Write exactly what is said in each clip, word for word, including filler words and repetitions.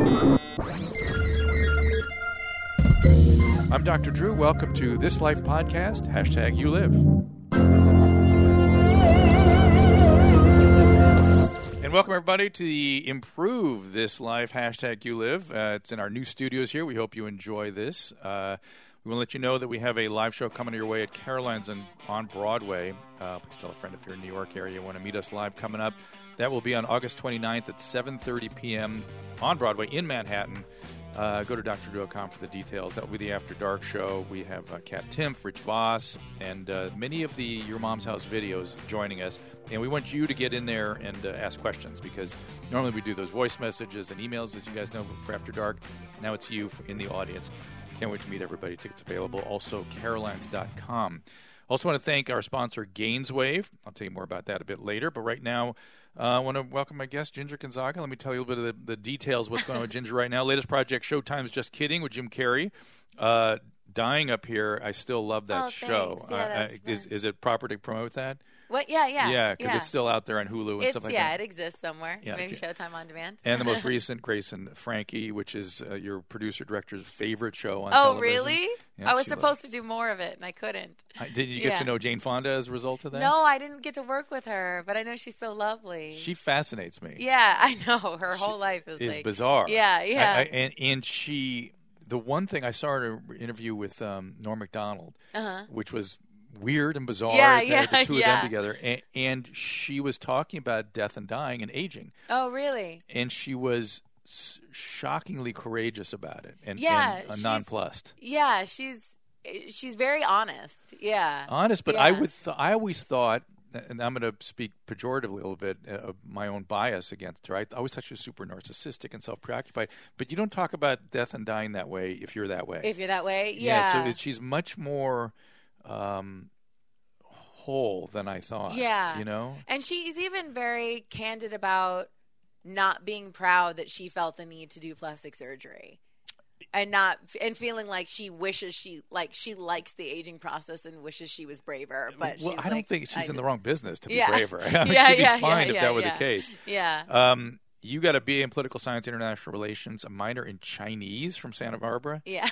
I'm Doctor Drew. Welcome to This Life Podcast, hashtag You Live. And welcome, everybody, to the Improve This Life, hashtag You Live. Uh, it's in our new studios here. We hope you enjoy this. Uh, we want to let you know that we have a live show coming your way at Caroline's on, on Broadway. Uh, please tell a friend if you're in the New York area you want to meet us live coming up. That will be on August twenty-ninth at seven thirty p.m. on Broadway in Manhattan. Uh, go to D R drew dot com for the details. That will be the After Dark show. We have uh, Kat Timpf, Rich Voss, and uh, many of the Your Mom's House videos joining us. And we want you to get in there and uh, ask questions, because normally we do those voice messages and emails, as you guys know, for After Dark. Now it's you in the audience. Can't wait to meet everybody. Tickets available. Also, carolines dot com. Also want to thank our sponsor, Gainswave. I'll tell you more about that a bit later. But right now, uh, I want to welcome my guest, Ginger Gonzaga. Let me tell you a little bit of the, the details, what's going on with Ginger right now. Latest project, Showtime's Just Kidding with Jim Carrey. Uh, dying up here. I still love that oh, show. Yeah, I, I, is, is it proper to promote that? What? Yeah, yeah. Yeah, because yeah. it's still out there on Hulu and it's, stuff like yeah, that. Yeah, it exists somewhere. Yeah, Maybe okay. Showtime On Demand. And the most recent, Grace and Frankie, which is uh, your producer-director's favorite show on oh, television. Oh, really? Yeah, I was she supposed loves. to do more of it, and I couldn't. I, did you get yeah. to know Jane Fonda as a result of that? No, I didn't get to work with her, but I know she's so lovely. She fascinates me. Yeah, I know. Her whole she life is, is like, bizarre. Yeah, yeah. I, I, and, and she, the one thing, I saw her in an interview with um, Norm Macdonald, uh-huh. which was weird and bizarre yeah, to yeah, have the two yeah. of them together. And, and she was talking about death and dying and aging. Oh, really? And she was shockingly courageous about it and, yeah, and uh, nonplussed. Yeah, she's she's very honest. Yeah. Honest, but yeah. I would th- I always thought, and I'm going to speak pejoratively a little bit of my own bias against her. I always thought she was super narcissistic and self-preoccupied. But you don't talk about death and dying that way if you're that way. If you're that way, yeah. yeah. So it, she's much more um, whole than I thought. Yeah. You know? And she's even very candid about not being proud that she felt the need to do plastic surgery. And not and feeling like she wishes she like she likes the aging process and wishes she was braver, but well, she's I don't like, think she's I in the wrong business to be yeah. braver. I mean, yeah, she'd be yeah, fine yeah, if yeah, that were yeah. the case. Yeah. Um, you got a B A in political science, international relations, a minor in Chinese from Santa Barbara. Yeah.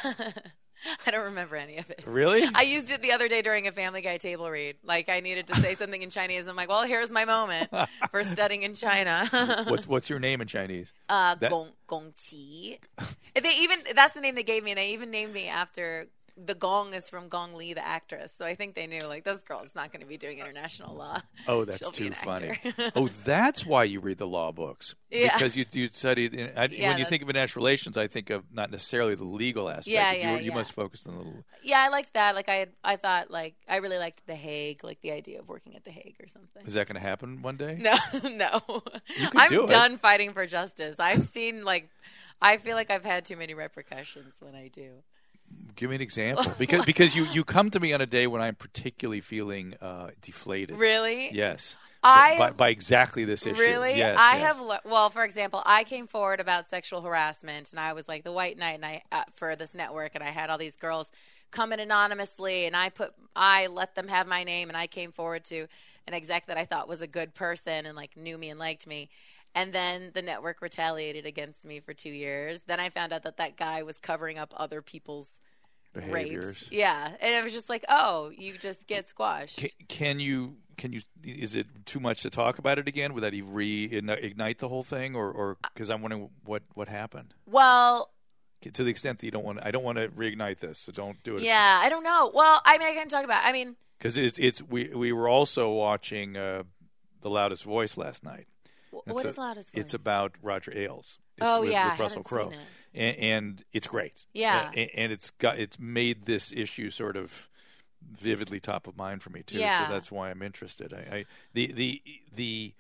I don't remember any of it. Really? I used it the other day during a Family Guy table read. Like, I needed to say something in Chinese. I'm like, well, here's my moment for studying in China. what's what's your name in Chinese? Uh, that... Gong Gong Qi. They even that's the name they gave me. And they even named me after the Gong is from Gong Li, the actress. So I think they knew, like, this girl's not going to be doing international law. Oh, that's She'll too funny. actor. Oh, that's why you read the law books. Yeah. Because you you studied. In, I, Yeah, when you think of international relations, I think of not necessarily the legal aspect. Yeah, but yeah, you, you yeah. must focus on the. Yeah, I liked that. Like, I had, I thought, like, I really liked The Hague, like the idea of working at The Hague or something. Is that going to happen one day? No, no. You could I'm do it. done fighting for justice. I've seen, like, I feel like I've had too many repercussions when I do. Give me an example, because because you, you come to me on a day when I'm particularly feeling uh, deflated. Really? Yes. I by, have, by exactly this issue. Really? Yes, I yes. have. Le- well, for example, I came forward about sexual harassment, and I was like the white knight, and I uh, for this network, and I had all these girls come in anonymously, and I put I let them have my name, and I came forward to an exec that I thought was a good person and like knew me and liked me. And then the network retaliated against me for two years. Then I found out that that guy was covering up other people's behaviors. rapes. Yeah, and it was just like, oh, you just get squashed. Can, can you? Can you? Is it too much to talk about it again? Would that reignite the whole thing, or or because I'm wondering what what happened? Well, to the extent that you don't want, I don't want to reignite this, so don't do it. Yeah, I don't know. Well, I mean, I can talk about. I mean, because it's it's we we were also watching uh, The Loudest Voice last night. And what so is Loudest Voice? It's about Roger Ailes. It's oh with, yeah, with Russell Crowe, and, and it's great. Yeah, and, and it's got it's made this issue sort of vividly top of mind for me too. Yeah. So that's why I'm interested. I, I the the the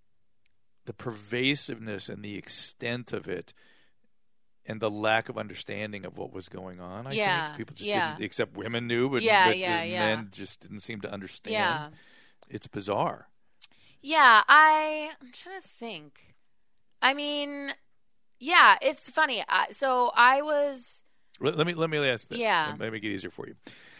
the pervasiveness and the extent of it, and the lack of understanding of what was going on. I yeah. think people just yeah. didn't, except women knew, but, yeah, but yeah, men yeah. just didn't seem to understand. Yeah. It's bizarre. Yeah, I I'm trying to think. I mean, yeah, it's funny. I, so I was. Let, let me let me ask this. Yeah. Let me make it easier for you.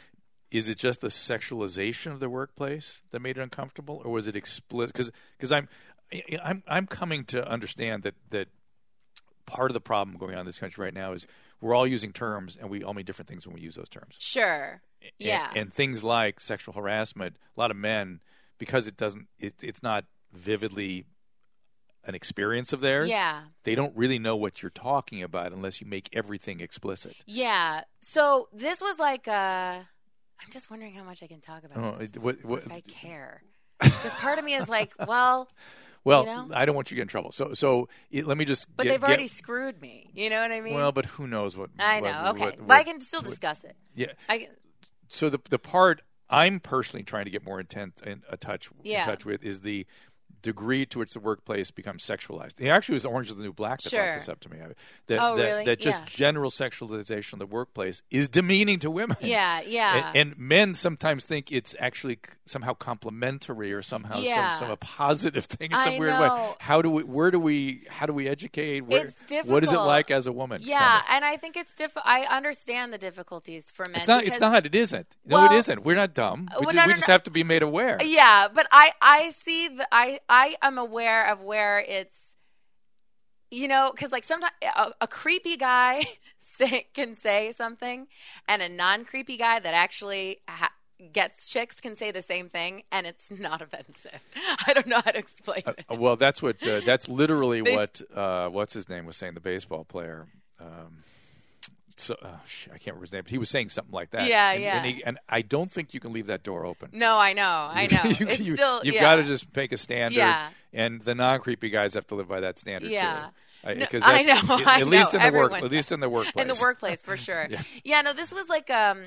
Is it just the sexualization of the workplace that made it uncomfortable, or was it explicit? Because because I'm I'm I'm coming to understand that that part of the problem going on in this country right now is we're all using terms, and we all mean different things when we use those terms. Sure. Yeah. And, and things like sexual harassment, a lot of men, because it doesn't, it, it's not vividly an experience of theirs. Yeah. They don't really know what you're talking about unless you make everything explicit. Yeah. So this was like, uh, I'm just wondering how much I can talk about Oh, this, it- what- what- if I care. Because part of me is like, well, Well, you know? I don't want you to get in trouble. So, so it, let me just. but get, they've already Get, screwed me. You know what I mean? well, but who knows what? I know. what- okay. what- but what- I can still discuss it. Yeah. I can, So the the part I'm personally trying to get more intent in a touch Yeah. in touch with is the degree to which the workplace becomes sexualized. It actually was Orange is the New Black that Sure. brought this up to me. I- That, Oh, that, really? that just Yeah. general sexualization of the workplace is demeaning to women. yeah. Yeah. And, and men sometimes think it's actually c- somehow complimentary or somehow Yeah. some, some a positive thing in some I weird way. know. How do we? Where do we? How do we educate? Where, It's What is it difficult. like as a woman? Yeah, Tell me. and I think it's difficult. I understand the difficulties for men. It's not. because- It's not. It isn't. No, Well- it isn't. We're not dumb. We, Well, ju- no, we no, just no. have to be made aware. Yeah, but I I see the I I am aware of where it's, you know, because like sometimes a, a creepy guy say, can say something, and a non creepy guy that actually ha- gets chicks can say the same thing, and it's not offensive. I don't know how to explain it. Uh, well, that's what. Uh, that's literally They- what. Uh, what's his name was saying? The baseball player. Um, so uh, sh- I can't remember his name, but he was saying something like that. Yeah, and, yeah. And, he, and I don't think you can leave that door open. No, I know, I know. you, it's you, still you've yeah. got to just make a standard. Yeah. And the non-creepy guys have to live by that standard Yeah. too. I, No, 'cause I that- know, At, I at least know, in the work. everyone At least in the workplace. in the workplace for sure. Yeah. yeah. No, this was like um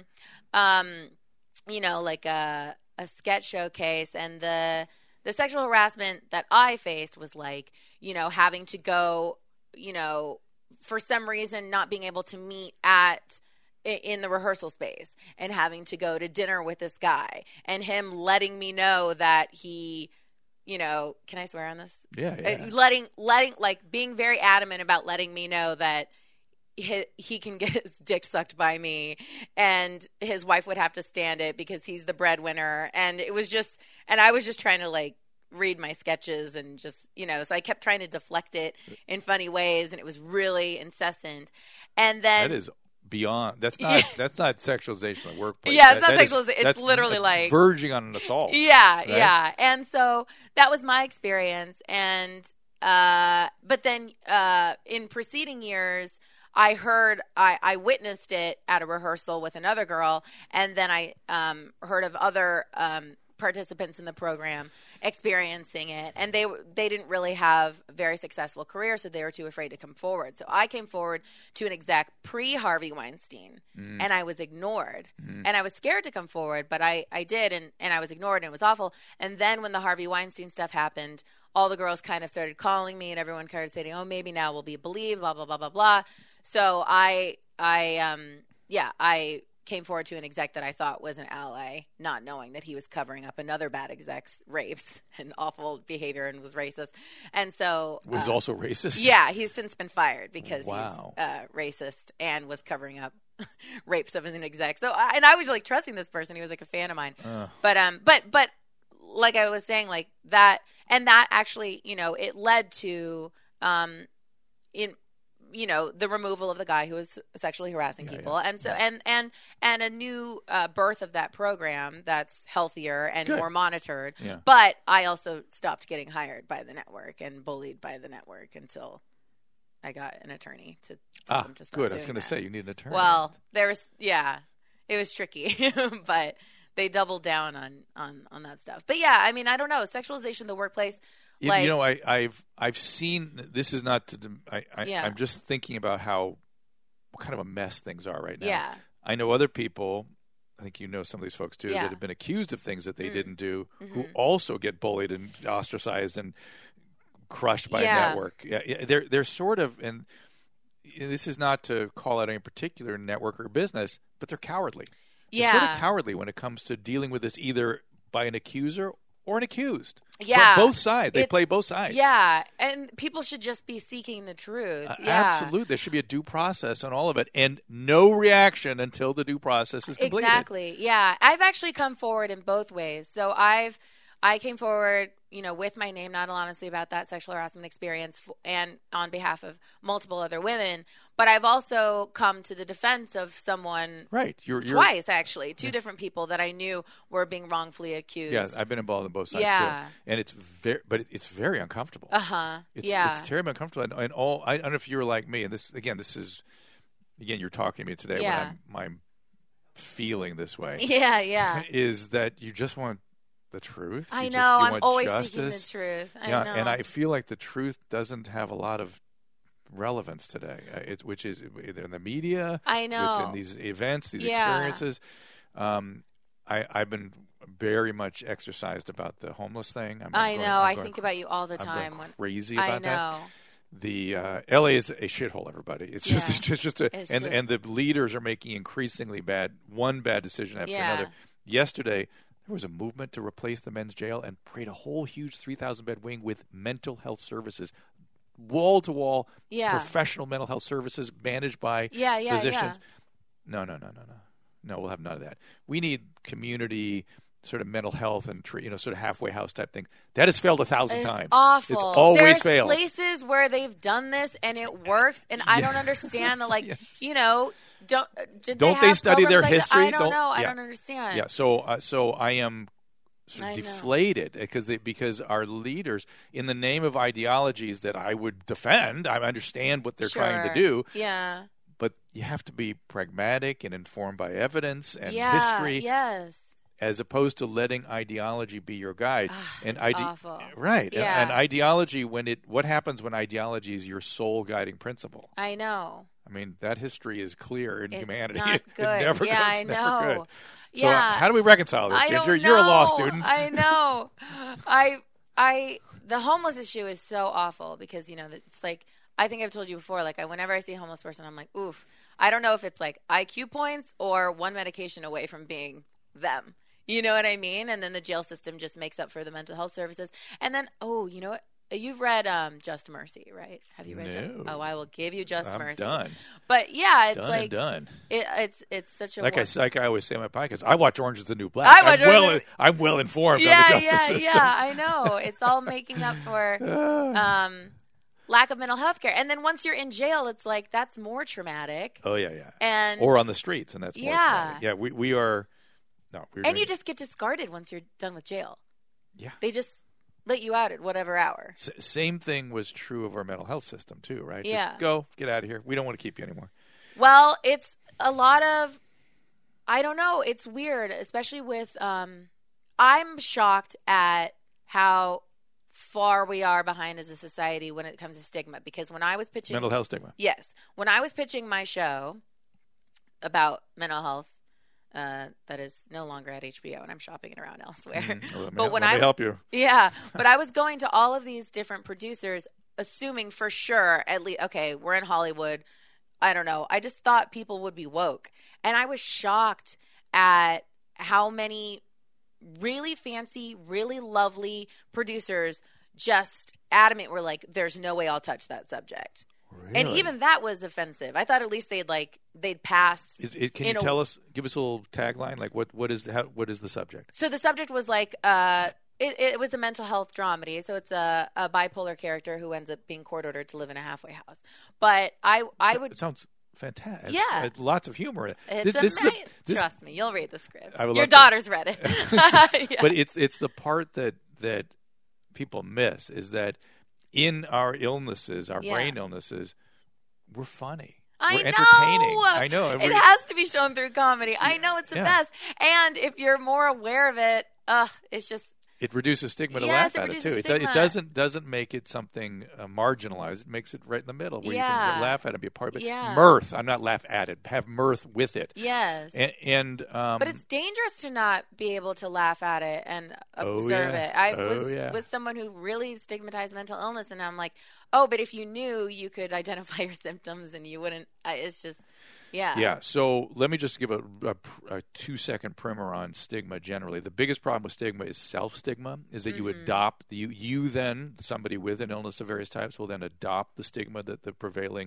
um you know like a a sketch showcase, and the the sexual harassment that I faced was like, you know, having to go, you know, for some reason not being able to meet at i- in the rehearsal space, and having to go to dinner with this guy, and him letting me know that he, you know, can I swear on this? Yeah, yeah. Uh, letting letting like being very adamant about letting me know that he, he can get his dick sucked by me, and his wife would have to stand it because he's the breadwinner. And it was just, and I was just trying to like read my sketches and just, you know, so I kept trying to deflect it in funny ways, and it was really incessant. And then That is beyond. That's not. Yeah. That's not sexualization of the workplace. Yeah, it's That- not that is- sexualization. It's that's literally like- verging on an assault. Yeah, Right? yeah. And so that was my experience. And, uh, but then, uh, in preceding years, I heard, I, I witnessed it at a rehearsal with another girl. And then I, um, heard of other, um, participants in the program experiencing it, and they they didn't really have a very successful career, so they were too afraid to come forward. So I came forward to an exec pre Harvey Weinstein, Mm. and I was ignored, and I was scared to come forward, but I I did, and and I was ignored, and it was awful. And then when the Harvey Weinstein stuff happened, all the girls kind of started calling me, and everyone started saying, "Oh, maybe now we'll be believed," blah blah blah blah blah. So I I um yeah I. came forward to an exec that I thought was an ally, not knowing that he was covering up another bad exec's rapes and awful behavior and was racist. And so Was uh, also racist. yeah, he's since been fired because Wow. he's uh, racist and was covering up rapes of an exec. So I- and I was like trusting this person. He was like a fan of mine. Uh. But um but but like I was saying, like that, and that actually, you know, it led to um in you know, the removal of the guy who was sexually harassing Yeah, people. yeah, And so, yeah. and, and, and a new uh, birth of that program that's healthier and Good. more monitored. Yeah. But I also stopped getting hired by the network and bullied by the network until I got an attorney to tell Ah, them to stop good. I was doing going to that. say you need an attorney. Well, there was, yeah, it was tricky, but they doubled down on, on, on that stuff. But yeah, I mean, I don't know. Sexualization of the workplace. You- Like, you know, I, I've I've seen. This is not to. dem- I, I Yeah. I'm just thinking about how what kind of a mess things are right now. yeah, I know other people. I think you know some of these folks too Yeah. that have been accused of things that they Mm. didn't do, who Mhm. also get bullied and ostracized and crushed by Yeah. a network. Yeah, yeah, they're they're sort of, and this is not to call out any particular network or business, but they're cowardly. They're yeah. sort of cowardly when it comes to dealing with this either by an accuser or an accused. Yeah. Bo- both sides. They It's- play both sides. Yeah, and people should just be seeking the truth. Uh, yeah, Absolutely. There should be a due process on all of it, and no reaction until the due process is completed. Exactly. Yeah, I've actually come forward in both ways. So I've I came forward you know, with my name, not honestly about that sexual harassment experience f- and on behalf of multiple other women. But I've also come to the defense of someone right. You're, you're, twice, actually, two yeah. different people that I knew were being wrongfully accused. Yeah, I've been involved in both sides yeah. too. And it's very, but it's very uncomfortable. Uh-huh. It's, yeah. It's terribly uncomfortable. And, and all, I don't know if you're like me, and this, again, this is, again, you're talking to me today yeah. when I'm, I'm feeling this way. Yeah, yeah. Is that you just want the truth. I you know. Just, you I'm want always justice. seeking the truth. I yeah, know. And I feel like the truth doesn't have a lot of relevance today, uh, it, which is either in the media, I know, within these events, these yeah. experiences. Um, I, I've been very much exercised about the homeless thing. I'm, I'm I going, know. I'm I going, think about you all the time. I'm when, crazy about I know. that. The uh, L A is a shithole. Everybody, it's yeah. just, it's just, just a, it's and just... and the leaders are making increasingly bad, one bad decision after yeah. another. Yesterday, there was a movement to replace the men's jail and create a whole huge three thousand bed wing with mental health services, wall to wall, professional mental health services managed by yeah, yeah, physicians. Yeah. No, no, no, no, no, no. We'll have none of that. We need community. Sort of mental health and you know, sort of halfway house type thing. That has failed a thousand it's times. Awful. It's always There's fails. places where they've done this and it works, and I yeah. don't understand the like. yes. You know, don't did don't they, they study their like history? I don't, don't know. Yeah. I don't understand. Yeah. So, uh, so I am sort of I deflated because they, because our leaders, in the name of ideologies that I would defend, I understand what they're sure. trying to do. Yeah. But you have to be pragmatic and informed by evidence and yeah, history. Yes. As opposed to letting ideology be your guide. and ide- awful. Right. Yeah. And ideology, when it, what happens when ideology is your sole guiding principle? I know. I mean, that history is clear in it's humanity. Not good. It never yeah, goes, I never know. good. So yeah. uh, how do we reconcile this, I Ginger? don't You're a law know. student. I know. I, I, the homeless issue is so awful because, you know, it's like, I think I've told you before, like, I, whenever I see a homeless person, I'm like, oof. I don't know if it's like I Q points or one medication away from being them. You know what I mean? And then the jail system just makes up for the mental health services. And then, oh, you know what? You've read um, Just Mercy, right? Have you read no. Just Oh, I will give you Just I'm Mercy. done. But yeah, it's done like and done. It, it's it's such a like one- I like I always say on my podcast. I watch Orange Is the New Black. I watch I'm well. Orange- I'm well informed yeah, on the justice yeah, system. Yeah, I know. It's all making up for um, lack of mental health care. And then once you're in jail, it's like that's more traumatic. Oh yeah, yeah. And or on the streets, and that's more yeah, traumatic. Yeah. We we are. No, we're and doing, you just get discarded once you're done with jail. Yeah. They just let you out at whatever hour. S- same thing was true of our mental health system too, right? Yeah. Just go, get out of here. We don't want to keep you anymore. Well, it's a lot of, I don't know. It's weird, especially with, um, I'm shocked at how far we are behind as a society when it comes to stigma. Because when I was pitching. Mental health stigma. Yes. When I was pitching my show about mental health, Uh, that is no longer at H B O, and I'm shopping it around elsewhere. Mm, well, but me, when let I me help you, yeah, but I was going to all of these different producers, assuming for sure, at least, okay, we're in Hollywood. I don't know. I just thought people would be woke, and I was shocked at how many really fancy, really lovely producers just adamant were like, "There's no way I'll touch that subject." Really? And even that was offensive. I thought at least they'd like they'd pass. Is, is, can you a, tell us? Give us a little tagline. Like what? What is how, what is the subject? So the subject was like uh, it, it was a mental health dramedy. So it's a, a bipolar character who ends up being court ordered to live in a halfway house. But I I so, would it sounds fantastic. Yeah, it's lots of humor in it. It's this, amazing. This, this, Trust me, you'll read the script. I would Your love daughter's to. read it. yeah. But it's it's the part that that people miss is that in our illnesses, our yeah. brain illnesses. We're funny. I We're know. entertaining. I know. It has to be shown through comedy. I know it's the yeah. best. And if you're more aware of it, uh, it's just it reduces stigma to yes, laugh at it, it too. It, do, it doesn't doesn't make it something uh, marginalized. It makes it right in the middle where yeah. you can laugh at it, and be a part of it. Yeah. Mirth. I'm not laugh at it. Have mirth with it. Yes. And, and um, but it's dangerous to not be able to laugh at it and observe oh, yeah. it. I oh, was yeah. with someone who really stigmatized mental illness, and I'm like, oh, but if you knew, you could identify your symptoms, and you wouldn't. Uh, it's just. Yeah. Yeah. So let me just give a, a, a two-second primer on stigma generally. The biggest problem with stigma is self-stigma, is that mm-hmm. you adopt, you, you then, somebody with an illness of various types, will then adopt the stigma that the prevailing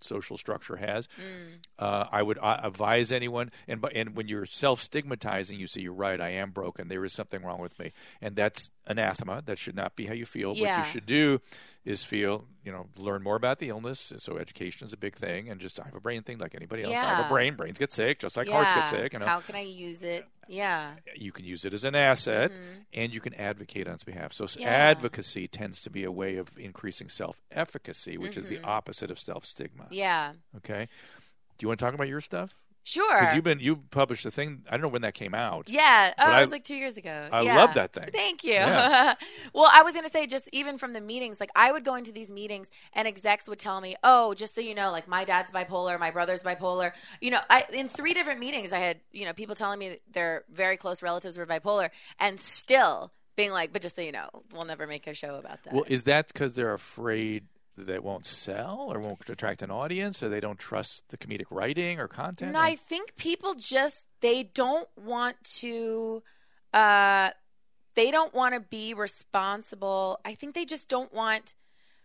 social structure has. Mm. Uh, I would uh, advise anyone, and and when you're self-stigmatizing, you say, you're right, I am broken. There is something wrong with me. And that's anathema. That should not be how you feel. Yeah. What you should do is feel, you know, learn more about the illness. So education is a big thing. And just, I have a brain thing like anybody else. I have Yeah. a brain. Brains get sick, just like Yeah. hearts get sick. You know? How can I use it? Yeah. You can use it as an asset, Mm-hmm. and you can advocate on its behalf. So Yeah. advocacy tends to be a way of increasing self-efficacy, which is the Mm-hmm. opposite of self-stigma. Yeah. Okay? Do you want to talk about your stuff? Sure. Because you've been you published a thing. I don't know when that came out. Yeah. Oh, But it I- was like two years ago. I yeah. love that thing. Thank you. Yeah. Well, I was going to say, just even from the meetings, like I would go into these meetings and execs would tell me, oh, just so you know, like my dad's bipolar, my brother's bipolar. You know, I in three different meetings, I had, you know, people telling me their very close relatives were bipolar and still being like, but just so you know, we'll never make a show about that. Well, is that because they're afraid that it won't sell or won't attract an audience, or they don't trust the comedic writing or content? No, I think people just they don't want to uh they don't want to be responsible. I think they just don't want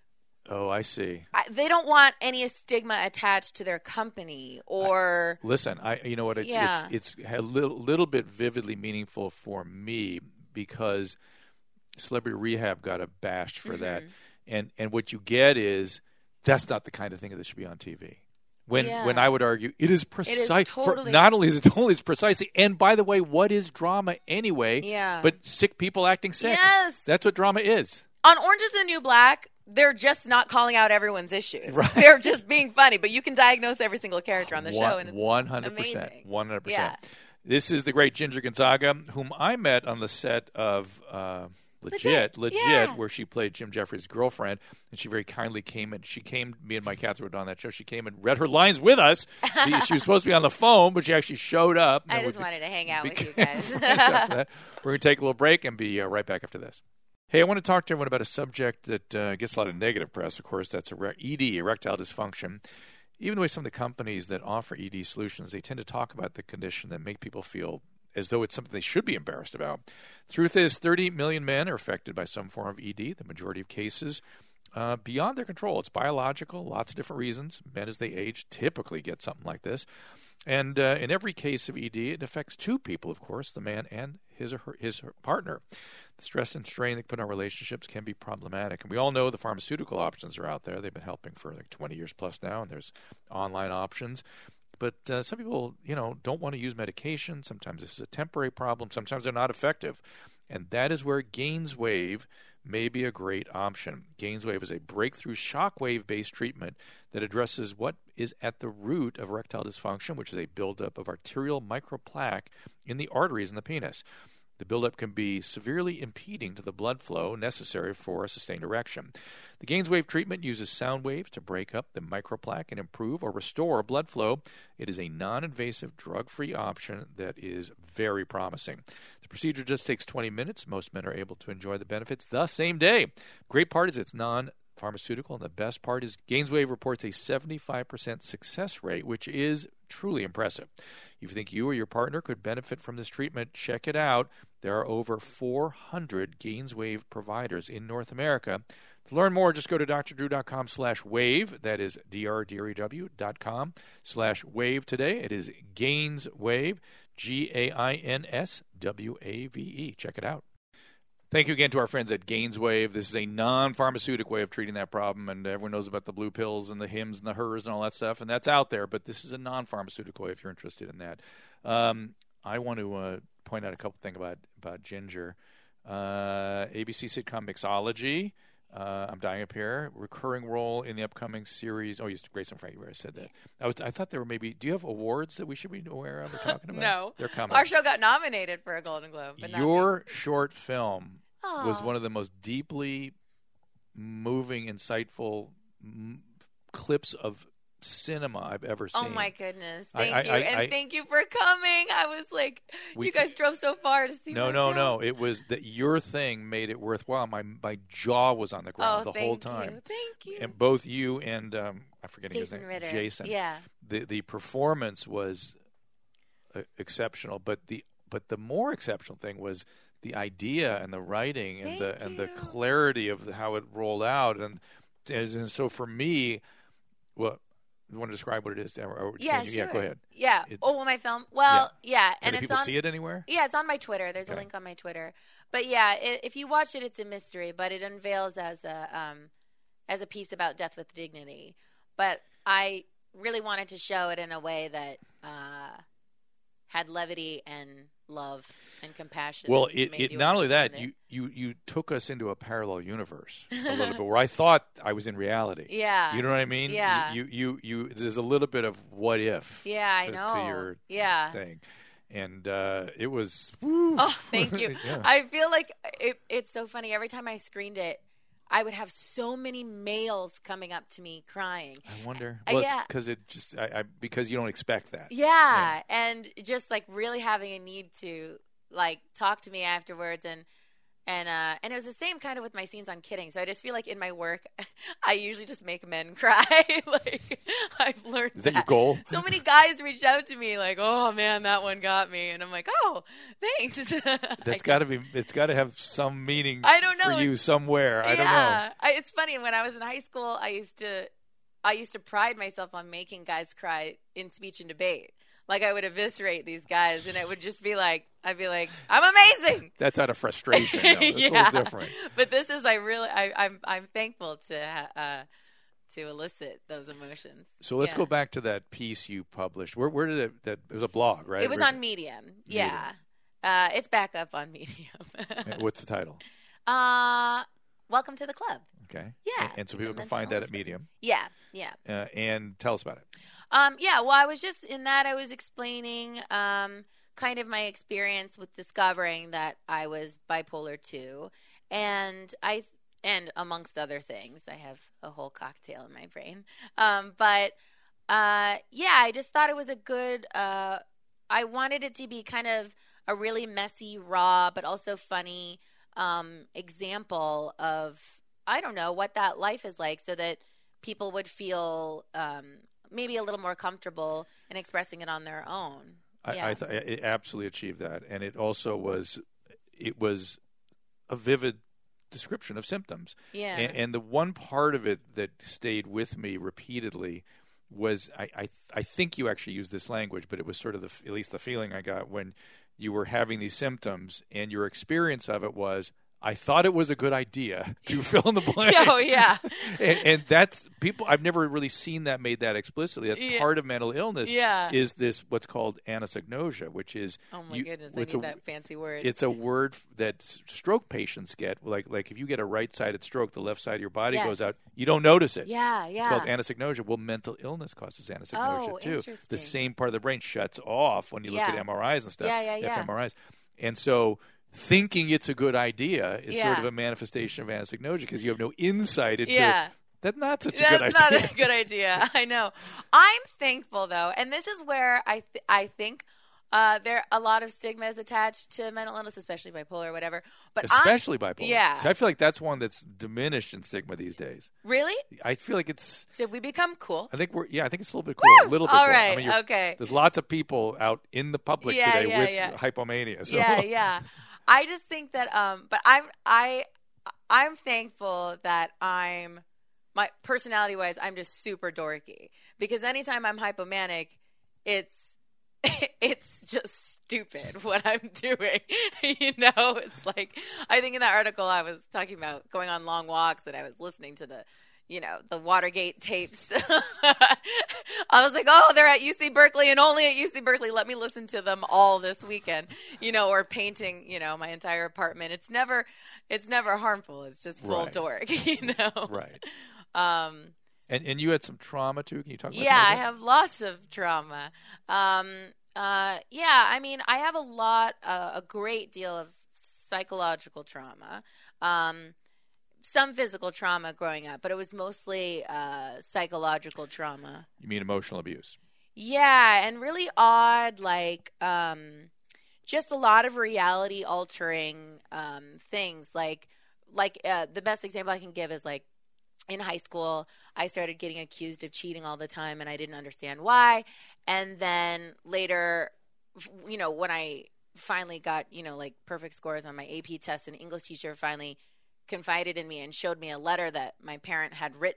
Oh, I see. I, they don't want any stigma attached to their company or Listen, I you know what it's Yeah. it's it's a little, little bit vividly meaningful for me because Celebrity Rehab got a bashed for that, Mm-hmm. and and what you get is that's not the kind of thing that should be on T V. When Yeah. when I would argue it is precise. totally- Not only is it totally it's precisely, and by the way, what is drama anyway? Yeah. But sick people acting sick. Yes. That's what drama is. on Orange is the New Black, they're just not calling out everyone's issues. Right. They're just being funny, but you can diagnose every single character on the show, and it's One hundred percent, amazing. one hundred Yeah. percent. This is the great Ginger Gonzaga, whom I met on the set of uh, Legit, Legit, Legit, yeah. where she played Jim Jeffries' girlfriend, and she very kindly came and she came. Me and Mike Catherwood on that show. She came and read her lines with us. The- she was supposed to be on the phone, but she actually showed up. I And just we- wanted to hang out with you because- guys. Except for that. We're going to take a little break and be uh, right back after this. Hey, I want to talk to everyone about a subject that uh, gets a lot of negative press, of course. That's ere- E D, erectile dysfunction. Even the way some of the companies that offer E D solutions, they tend to talk about the condition that make people feel as though it's something they should be embarrassed about. Truth is, thirty million men are affected by some form of E D, the majority of cases uh, beyond their control. It's biological, lots of different reasons. Men, as they age, typically get something like this. And uh, in every case of E D, it affects two people, of course, the man and his or her, his or her partner. The stress and strain they put on relationships can be problematic. And we all know the pharmaceutical options are out there. They've been helping for like twenty years plus now, and there's online options. But uh, some people, you know, don't want to use medication. Sometimes this is a temporary problem. Sometimes they're not effective. And that is where GainsWave may be a great option. GainsWave is a breakthrough shockwave-based treatment that addresses what is at the root of erectile dysfunction, which is a buildup of arterial microplaque in the arteries in the penis. The buildup can be severely impeding to the blood flow necessary for a sustained erection. The GainsWave treatment uses sound waves to break up the microplaque and improve or restore blood flow. It is a non-invasive, drug-free option that is very promising. The procedure just takes twenty minutes. Most men are able to enjoy the benefits the same day. Great part is it's non pharmaceutical, and the best part is GainsWave reports a seventy-five percent success rate, which is truly impressive. If you think you or your partner could benefit from this treatment, check it out. There are over four hundred GainsWave providers in North America. To learn more, just go to drdrew.com slash wave. That is D-R-D-R-E-W.com slash wave today. It is GainsWave, G A I N S W A V E. Check it out. Thank you again to our friends at GainsWave. This is a non-pharmaceutic way of treating that problem, and everyone knows about the blue pills and the hims and the hers and all that stuff, and that's out there, but this is a non-pharmaceutical way if you're interested in that. Um, I want to uh, point out a couple things about, about Ginger. Uh, A B C sitcom Mixology. Uh, I'm dying up here. Recurring role in the upcoming series. Oh, you Grace and Frankie, where I said that. I was. I thought there were maybe. Do you have awards that we should be aware of or talking about? No. They're coming. Our show got nominated for a Golden Globe, but not Your short film Aw. was one of the most deeply moving, insightful m- clips of cinema I've ever seen. Oh my goodness! I- Thank I- you, I- and I- thank you for coming. I was like, We- you guys drove so far to see. No, my no, film. no. It was that your thing made it worthwhile. My my jaw was on the ground Oh, the thank whole time. you. Thank you. And both you and um, I'm forgetting his Jason name. Ritter. Jason. Yeah. The the performance was uh, exceptional, but the but the more exceptional thing was the idea and the writing and Thank the and the you. clarity of the, how it rolled out, and, and so for me, well, you want to describe what it is? Or, or Yeah, you, sure. Yeah, go ahead. Yeah. It, oh, well, my film. Well, yeah, yeah. and Can it's people on, see it anywhere? Yeah, it's on my Twitter. There's okay. a link on my Twitter. But yeah, it, if you watch it, it's a mystery, but it unveils as a um, as a piece about death with dignity. But I really wanted to show it in a way that uh, had levity and love and compassion. Well, it, it not only that, it. you, you you took us into a parallel universe a little bit, where I thought I was in reality. Yeah, you know what I mean. Yeah, you you you. you there's a little bit of what if. Yeah, to, I know. To your yeah. thing, and uh, it was. Woo. Oh, thank you. yeah. I feel like it, it's so funny. Every time I screened it, I would have so many males coming up to me crying. I wonder. Uh, Well, yeah. because it just I, I because you don't expect that. Yeah. yeah, and just like really having a need to like talk to me afterwards, and and uh, and it was the same kind of with my scenes on Kidding. So I just feel like in my work, I usually just make men cry. Like I've learned. Is that, that your goal? So many guys reach out to me like, "Oh man, that one got me," and I'm like, "Oh, thanks." That's got to be. It's got to have some meaning. I don't know for you somewhere. I yeah. don't know. I, it's funny when I was in high school, I used to, I used to pride myself on making guys cry in speech and debate. Like I would eviscerate these guys, and it would just be like, I'd be like, "I'm amazing." That's out of frustration. No, that's yeah. a little different. But this is, I really, I, I'm, I'm thankful to, uh, to elicit those emotions. So let's yeah. go back to that piece you published. Where, where did it? That it was a blog, right? It was on Medium. Yeah, uh, it's back up on Medium. What's the title? Uh, Welcome to the Club. Okay. Yeah. And, and so people the can find that at stuff. Medium. Yeah, yeah. Uh, and tell us about it. Um, yeah, well, I was just in that I was explaining um, kind of my experience with discovering that I was bipolar two, and I and amongst other things, I have a whole cocktail in my brain. Um, but uh, yeah, I just thought it was a good. Uh, I wanted it to be kind of a really messy, raw, but also funny um, example of I don't know what that life is like, so that people would feel. Um, maybe a little more comfortable in expressing it on their own. Yeah. I, I th- it absolutely achieved that. And it also was, it was a vivid description of symptoms. Yeah. And, and the one part of it that stayed with me repeatedly was, I, I, th- I think you actually used this language, but it was sort of the, at least the feeling I got when you were having these symptoms, and your experience of it was, I thought it was a good idea to fill in the blank. Oh, yeah. and, and that's people. I've never really seen that made that explicitly. That's yeah. part of mental illness. Yeah. Is this what's called anosognosia, which is oh my you, goodness, I need a, that fancy word. It's a word that stroke patients get. Like like if you get a right-sided stroke, the left side of your body yes. goes out. You don't notice it. Yeah, yeah. It's called anosognosia. Well, mental illness causes anosognosia oh, too. Interesting. The same part of the brain shuts off when you look yeah. at M R Is and stuff. Yeah, yeah, yeah. fMRIs, and so. Thinking it's a good idea is yeah. sort of a manifestation of anosognosia because you have no insight into yeah. that's not such a That's good idea. That's not a good idea. I know. I'm thankful though, and this is where I th- I think uh, there a lot of stigma is attached to mental illness, especially bipolar or whatever. But especially I'm, bipolar. Yeah. So I feel like that's one that's diminished in stigma these days. Really? I feel like it's. Did we become cool? I think we're. Yeah, I think it's a little bit cool. Woo! A little bit. All cool. right. I mean, okay. There's lots of people out in the public yeah, today yeah, with yeah. hypomania. So. Yeah, yeah. I just think that, um, but I'm I I'm thankful that I'm my personality wise I'm just super dorky because anytime I'm hypomanic, it's it's just stupid what I'm doing. You know, it's like I think in that article I was talking about going on long walks that I was listening to the. You know, the Watergate tapes. I was like, oh, they're at U C Berkeley and only at U C Berkeley. Let me listen to them all this weekend, you know, or painting, you know, my entire apartment. It's never, it's never harmful. It's just full right. dork, you know? Right. Um, and, and you had some trauma too. Can you talk about yeah, that? Yeah, I have lots of trauma. Um, uh, yeah, I mean, I have a lot, uh, a great deal of psychological trauma. Um, Some physical trauma growing up, but it was mostly uh, psychological trauma. You mean emotional abuse? Yeah, and really odd, like um, just a lot of reality altering um, things. Like, like uh, the best example I can give is like in high school, I started getting accused of cheating all the time, and I didn't understand why. And then later, you know, when I finally got you know like perfect scores on my A P test, an English teacher finally confided in me and showed me a letter that my parent had written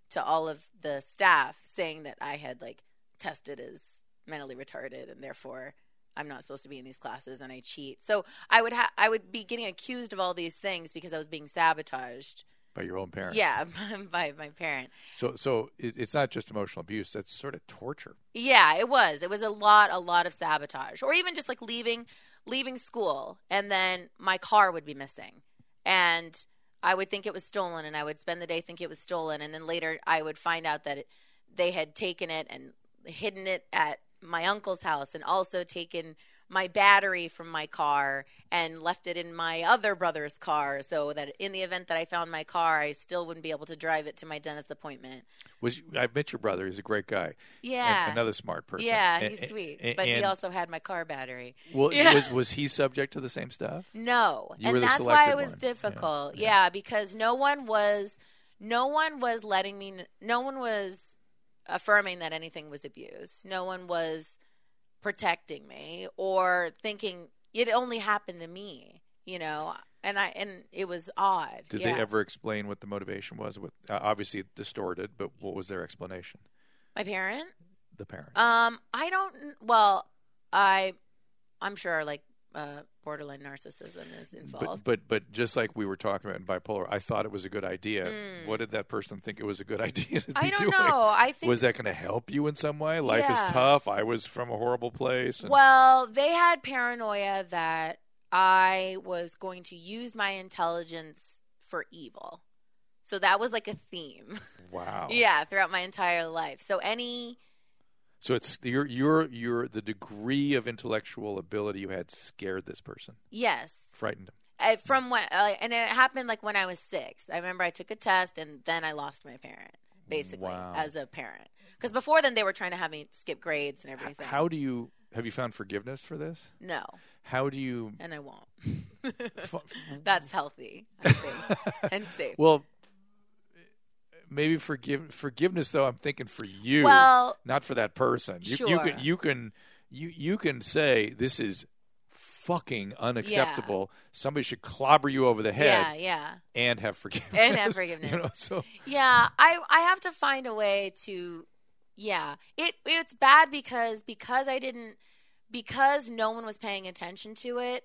to all of the staff saying that I had like tested as mentally retarded and therefore I'm not supposed to be in these classes and I cheat. So I would ha- I would be getting accused of all these things because I was being sabotaged. By your own parents. Yeah, by my parent. So so it, it's not just emotional abuse. That's sort of torture. Yeah, it was. It was a lot, a lot of sabotage. Or even just like leaving leaving school and then my car would be missing. And I would think it was stolen and I would spend the day thinking it was stolen. And then later I would find out that it, they had taken it and hidden it at my uncle's house and also taken my battery from my car and left it in my other brother's car so that in the event that I found my car, I still wouldn't be able to drive it to my dentist appointment. Was I met your brother? He's a great guy. Yeah. And another smart person. Yeah, and, he's sweet. And, but and, he also had my car battery. Well, yeah. was was he subject to the same stuff? No. You and were the that's why selected it was one. difficult. Yeah. Yeah. yeah, because no one was no one was letting me no one was affirming that anything was abuse. No one was protecting me or thinking it only happened to me, you know, and I and it was odd. Did yeah. they ever explain what the motivation was? With uh, obviously distorted, but what was their explanation? My parent? The parent. Um, I don't. Well, I, I'm sure like uh, borderline narcissism is involved. But, but but just like we were talking about in bipolar, I thought it was a good idea. Mm. What did that person think it was a good idea to be I don't doing? know. I think Was that going to help you in some way? Life Yeah. is tough. I was from a horrible place. And Well, they had paranoia that I was going to use my intelligence for evil. So that was like a theme. wow. yeah, throughout my entire life. So any So it's your your your the degree of intellectual ability you had scared this person, yes, frightened him. I, from when uh, and it happened like when I was six. I remember I took a test and then I lost my parent basically Wow. as a parent. Because before then they were trying to have me skip grades and everything. How do you have you found forgiveness for this? No, How do you? and I won't. fu- That's healthy, I think, and safe. Well, maybe forgive forgiveness though. I'm thinking for you, Well, not for that person. You, you Sure. can you can you you can say this is fucking unacceptable. Somebody should clobber you over the head yeah, yeah. and have forgiveness. And have forgiveness. You know, so Yeah, I I have to find a way to yeah. It it's bad because because I didn't because no one was paying attention to it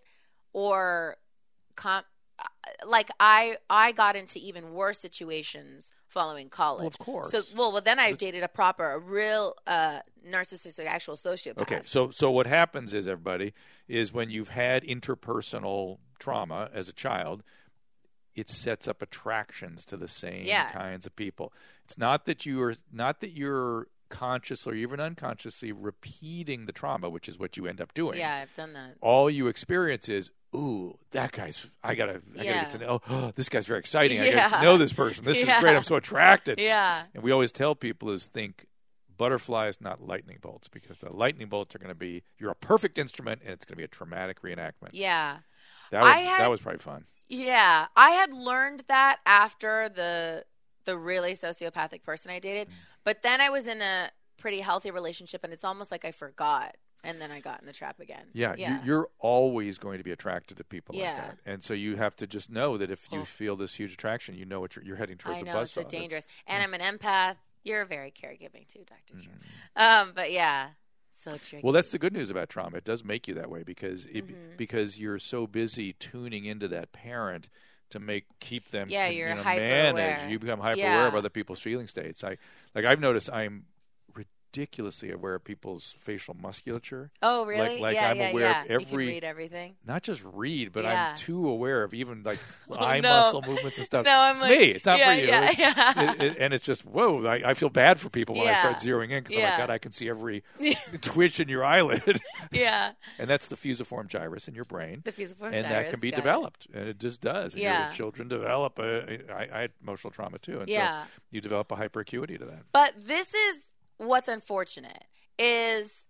or com- like I I got into even worse situations following college. Well, of course. So well, well then I dated a proper a real uh narcissistic actual sociopath. Okay, so so what happens is, everybody, is when you've had interpersonal trauma as a child, it sets up attractions to the same Yeah. kinds of people. It's not that you're not that you're consciously or even unconsciously repeating the trauma, which is what you end up doing. Yeah, I've done that. All you experience is, ooh, that guy's. I gotta, I Yeah. gotta get to know. Oh, this guy's very exciting. I Yeah. gotta get to know this person. This Yeah. is great. I'm so attracted. Yeah. And we always tell people is think butterflies, not lightning bolts, because the lightning bolts are going to be you're a perfect instrument, and it's going to be a traumatic reenactment. Yeah. That was, I had- that was probably fun. Yeah, I had learned that after the the really sociopathic person I dated, but then I was in a pretty healthy relationship, and it's almost like I forgot, and then I got in the trap again. Yeah, yeah, You, you're always going to be attracted to people Yeah. like that, and so you have to just know that if you Oh. feel this huge attraction, you know what you're, you're heading towards I a know buzzsaw. it's so That's- dangerous, and I'm an empath. You're very caregiving too, Doctor Mm-hmm. Drew. Um, but yeah, so tricky. Well, that's the good news about trauma. It does make you that way because it, Mhm. because you're so busy tuning into that parent to make keep them Yeah, con- you're you know, hyper-aware. manage. You become hyper Yeah. aware of other people's feeling states. I like I've noticed I'm ridiculously aware of people's facial musculature. oh really? like- like yeah, I'm yeah, aware of yeah. You can every- read everything. Not just read, but Yeah. I'm too aware of even like Oh, eye no. muscle movements and stuff. No, I'm it's like, me. It's not yeah, for you. yeah, yeah. It- it- and it's just whoa! I, I feel bad for people when I Yeah. start zeroing in because I'm Yeah. like, God, I can see every twitch in your eyelid, yeah, and that's the fusiform gyrus in your brain. the fusiform And that gyrus, can be got it. developed, and it just does. And your Yeah. children develop. A, I, I had emotional trauma too, and Yeah. so you develop a hyperacuity to that. But this is what's unfortunate is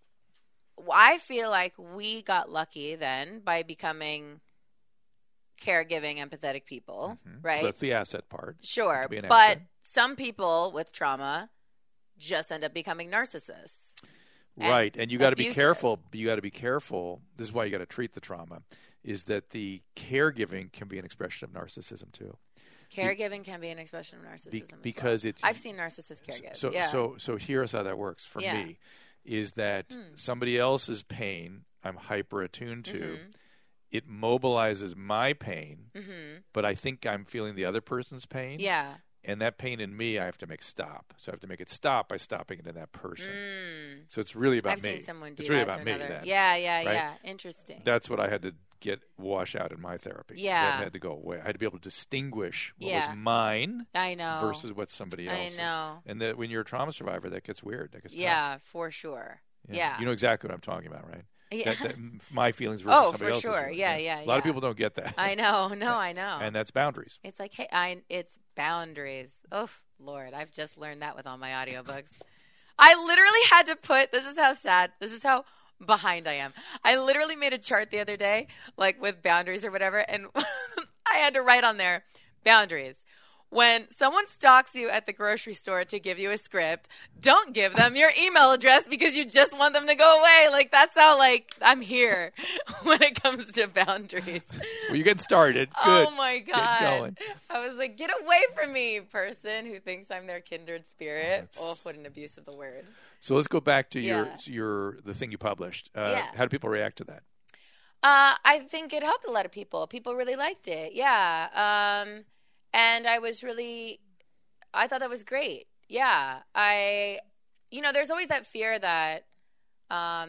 I feel like we got lucky then by becoming caregiving, empathetic people, right? So that's the asset part. Sure. to be an But asset. some people with trauma just end up becoming narcissists. and Right, and you got to be abusive. careful. You got to be careful. This is why you got to treat the trauma. Is that the caregiving can be an expression of narcissism too? Caregiving can be an expression of narcissism Be- as because well. it's I've seen narcissists caregive. So, yeah. so, so here's how that works for Yeah. me: is that Hmm. somebody else's pain I'm hyper attuned to. Mm-hmm. It mobilizes my pain, Mm-hmm. but I think I'm feeling the other person's pain. Yeah. And that pain in me, I have to make stop. So I have to make it stop by stopping it in that person. Mm. So it's really about I've me. seen someone do it's really that about to me. another. Then. Yeah, yeah, right? yeah. Interesting. That's what I had to get wash out in my therapy. Yeah. That had to go away. I had to be able to distinguish what Yeah. was mine I know. versus what somebody I else's. know. And that when you're a trauma survivor, that gets weird. That gets tough. Yeah, for sure. Yeah. You know exactly what I'm talking about, right? Yeah. That, that, my feelings versus Oh, somebody for else's. sure. feelings. Yeah, yeah, A lot of yeah. people don't get that. I know. No, I know. And that's boundaries. It's like, hey, I it's boundaries. Oh, Lord, I've just learned that with all my audiobooks. I literally had to put, this is how sad, this is how behind I am. I literally made a chart the other day, like with boundaries or whatever, and I had to write on there, boundaries. When someone stalks you at the grocery store to give you a script, don't give them your email address because you just want them to go away. Like, that's how, like, I'm here when it comes to boundaries. Well, you're getting started. It's good. Oh, my Get God. going. I was like, get away from me, person who thinks I'm their kindred spirit. That's- Oh, what an abuse of the word. So let's go back to your Yeah. your the thing you published. Uh, Yeah. How do people react to that? Uh, I think it helped a lot of people. People really liked it. Yeah. Um, and I was really, I thought that was great. Yeah. I, you know, there's always that fear that, um,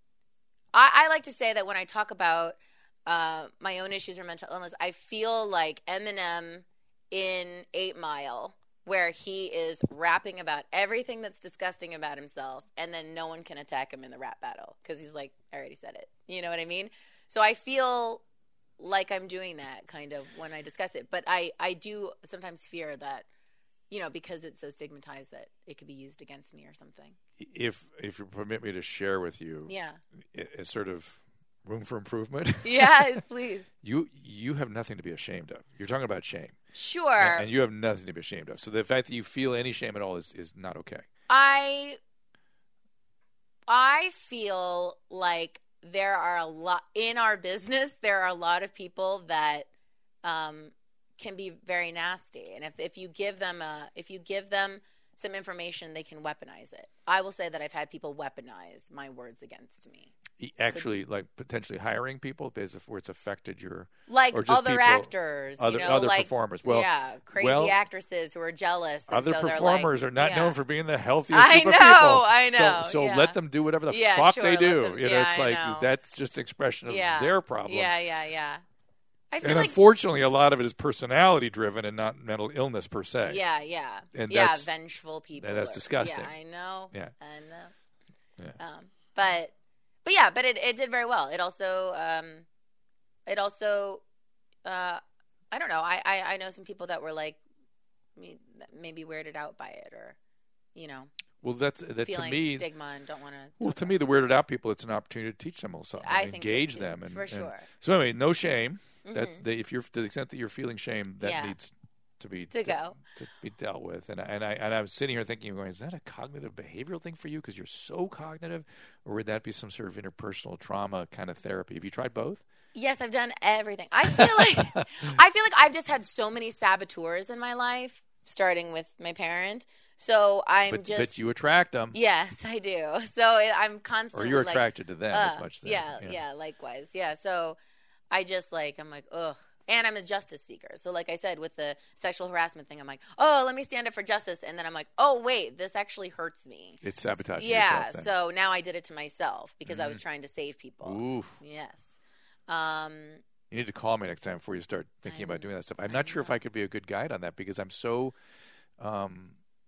I, I like to say that when I talk about uh, my own issues or mental illness, I feel like Eminem in Eight Mile, where he is rapping about everything that's disgusting about himself, and then no one can attack him in the rap battle because he's like, I already said it. You know what I mean? So I feel like I'm doing that kind of when I discuss it. But I, I do sometimes fear that, you know, because it's so stigmatized that it could be used against me or something. If if you permit me to share with you, Yeah. a sort of room for improvement. Yeah, please. You you have nothing to be ashamed of. You're talking about shame. Sure. And, and you have nothing to be ashamed of. So the fact that you feel any shame at all is, is not okay. I I feel like there are a lot in our business. There are a lot of people that um, can be very nasty, and if, if you give them a if you give them some information, they can weaponize it. I will say that I've had people weaponize my words against me. Actually, so, like potentially hiring people because of where it's affected your like or just other people, actors, other, you know, other like, performers. Well, yeah, crazy well, actresses who are jealous. And other so performers like, are not yeah. known for being the healthiest I group know, of people. I know, So, so yeah. let them do whatever the Yeah, fuck sure, they let do. them- you know, yeah, it's I like know. that's just an expression of Yeah. their problems. Yeah, yeah, yeah. I feel And like unfortunately, a lot of it is personality driven and not mental illness per se. Yeah, yeah, And yeah. that's- Vengeful people. and that's are- disgusting. Yeah, I know. Yeah. I know. Yeah. Um, but, but yeah, but it, it did very well. It also, um, it also, uh, I don't know. I, I, I know some people that were like, me- maybe weirded out by it, or, you know, Well, that's that to feeling me. stigma and don't want to. Well, to me, the weirded out people, it's an opportunity to teach them a little something, I and think so, engage too, them, and for and- sure. so anyway, no shame. That Mhm. they, if you're to the extent that you're feeling shame, that Yeah. needs to be To de- go. to be dealt with. And I- and I and I was sitting here thinking, going, is that a cognitive behavioral thing for you because you're so cognitive, or would that be some sort of interpersonal trauma kind of therapy? Have you tried both? Yes, I've done everything. I feel like I feel like I've just had so many saboteurs in my life, starting with my parent. So I'm But, just but you attract them, yes, I do. So it, I'm or constantly you're like, attracted to them uh, as much. As yeah, them. yeah, likewise, yeah. So I just like I'm like ugh, and I'm a justice seeker. So like I said with the sexual harassment thing, I'm like, oh, let me stand up for justice, and then I'm like, oh wait, this actually hurts me. It's sabotaging Yeah. yourself. Then. So now I did it to myself because I was trying to save people. Oof. Yes. Um. You need to call me next time before you start thinking I about know. doing that stuff. I'm I not sure if know. I could be a good guide on that because I'm so um,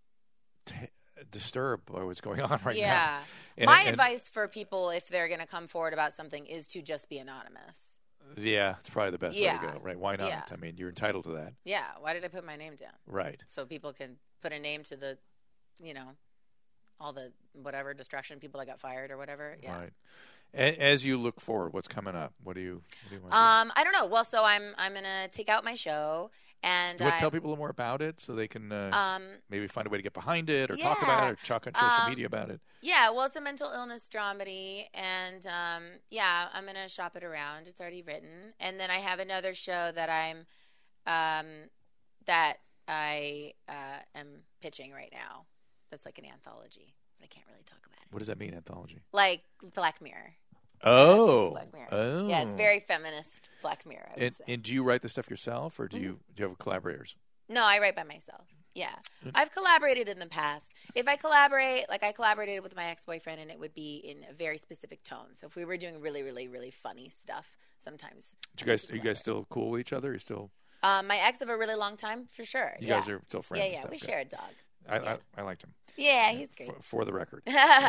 t- disturbed by what's going on right now. Yeah. And- My and- advice for people, if they're going to come forward about something, is to just be anonymous. Yeah, it's probably the best way Yeah. to go, right? Why not? Yeah. I mean, you're entitled to that, Yeah. Why did I put my name down? right? So people can put a name to the, you know, all the whatever destruction people that got fired or whatever. Yeah. Right. A- as you look forward, what's coming up? What do you, what do you want to Um, I don't know. Well, so I'm I'm gonna take out my show and do? You want I- to tell people a little more about it so they can uh, um maybe find a way to get behind it or talk yeah. about it or talk on social Um, media about it? yeah, well, it's a mental illness dramedy, and um, yeah, I'm gonna shop it around. It's already written, and then I have another show that I'm um, that I uh, am pitching right now. That's like an anthology. I can't really talk about it. What does that mean, anthology? Like Black Mirror. Oh. Black Mirror. Oh. Yeah, it's very feminist Black Mirror, I would And, say. and do you write the stuff yourself, or do you do you have collaborators? No, I write by myself. Yeah. I've collaborated in the past. If I collaborate, like I collaborated with my ex-boyfriend, and it would be in a very specific tone. So if we were doing really, really, really funny stuff, sometimes. Do you guys, are you guys still cool with each other? You're still, Um, my ex of a really long time, for sure. you yeah. guys are still friends Yeah, and yeah. stuff? We Okay. share a dog. I, yeah. I, I liked him. Yeah, he's great. For, for the record.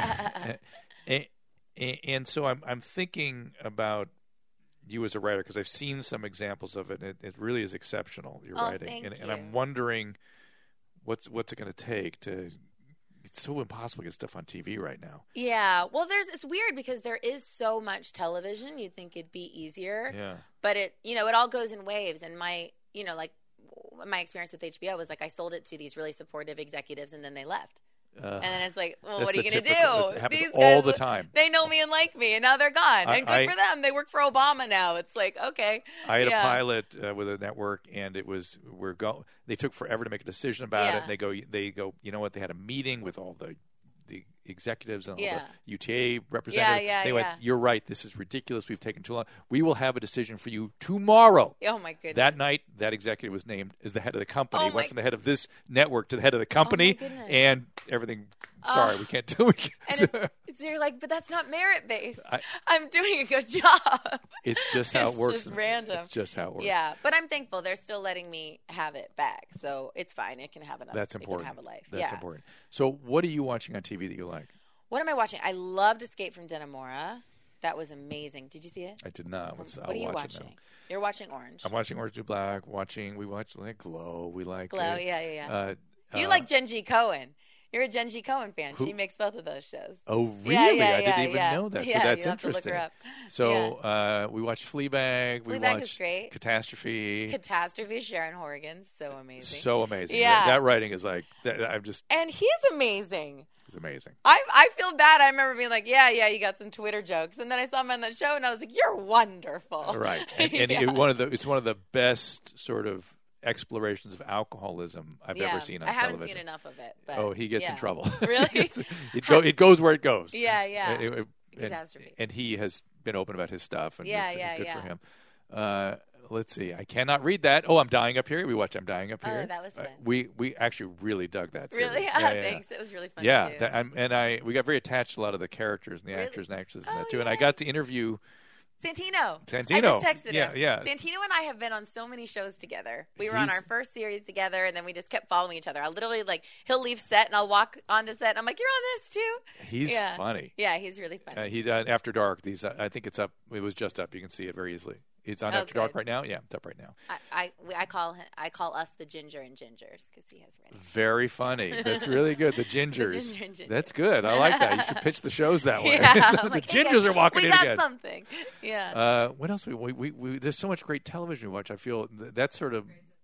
and, and, and so I'm I'm thinking about you as a writer, because I've seen some examples of it, and it, it really is exceptional, your Oh, writing. thank and, you. and I'm wondering what's what's it going to take to. It's so impossible to get stuff on T V right now. Yeah. Well, there's it's weird because there is so much television. You'd think it'd be easier. Yeah. But it, you know, it all goes in waves. And my, you know, like my experience with H B O was like I sold it to these really supportive executives, and then they left. Uh, And then it's like, well, that's what are you the going to typical- do? it happens These all guys, the time. They know me and like me, and now they're gone. I- and good I- for them. They work for Obama now. It's like, okay. I had yeah. a pilot uh, with a network, and it was we're go. They took forever to make a decision about Yeah. it. And they go, they go. You know what? They had a meeting with all the the executives and all Yeah. the U T A representatives. yeah, they went, yeah. "You're right. This is ridiculous. We've taken too long. We will have a decision for you tomorrow." Oh, my goodness. That night, that executive was named as the head of the company. Oh, Went my- from the head of this network to the head of the company, goodness. and everything. Sorry, we can't do it. And it, it's, you're like, but that's not merit based. I- I'm doing a good job. It's just how It's it works. just random. It's just how it works. Yeah, but I'm thankful they're still letting me have it back, so it's fine. It can have another. That's it important. Can have a life. That's yeah. important. So, what are you watching on T V that you like? What am I watching? I loved Escape from Dannemora. That was amazing. Did you see it? I did not. Let's, What I'll are you watch watching? it now. You're watching Orange. I'm watching Orange is the New Black. Watching. We watch like Glow. We like Glow. uh, Yeah, yeah, yeah. Uh, you uh, like Jenji Cohen. You're a Jenji Cohen fan. Who- She makes both of those shows. Oh, really? Yeah, yeah, I yeah, didn't even yeah. know that. Yeah, so that's you'll have to look interesting. her up. So uh, we watched Fleabag. We Fleabag watched is great. Catastrophe. Catastrophe. Sharon Horgan's so amazing. So amazing. Yeah. That, that writing is like. That, I'm just. and he's amazing. It's amazing. I I feel bad. I remember being like, yeah, yeah, you got some Twitter jokes, and then I saw him on that show, and I was like, you're wonderful. Right. And, and Yeah. it, one of the it's one of the best sort of explorations of alcoholism I've Yeah, ever seen on I haven't television. seen enough of it. But Oh, he gets yeah. in trouble. Really? It's- it, go, it goes where it goes. Yeah, yeah. It- it- and, Catastrophe. and he has been open about his stuff. And Yeah, it's, yeah, good yeah. for him. Uh, let's see. I cannot read that. Oh, I'm Dying Up Here. We watched I'm Dying Up Oh, Here. that was Uh, fun. we we actually really dug that. Really? series. Ah, Yeah, yeah, thanks. It was really fun. Yeah, too. that, I'm, and I we got very attached to a lot of the characters and the Really? actors and actresses in Oh, that too. And I yay. got to interview. Santino. Santino. I just texted Yeah, him. yeah. Santino and I have been on so many shows together. We were on He's- our first series together, and then we just kept following each other. I'll literally, like, he'll leave set, and I'll walk onto set, and I'm like, you're on this, too? He's Yeah. funny. Yeah, he's really funny. Uh, he done After Dark. These uh, I think it's up. It was just up. You can see it very easily. It's on Oh, After Dark good. right now. Yeah, it's up right now. I, I, we- I call him, I call us the Ginger and Gingers, because he has red. Very funny. That's really good. The Gingers. Ginger and Ginger. That's good. I like that. You should pitch the shows that way. Yeah, So I'm the like, hey, Gingers guys, are walking we in got again. something. Yeah. Uh, what else? We, we, we, we there's so much great television we watch. I feel th- that's sort of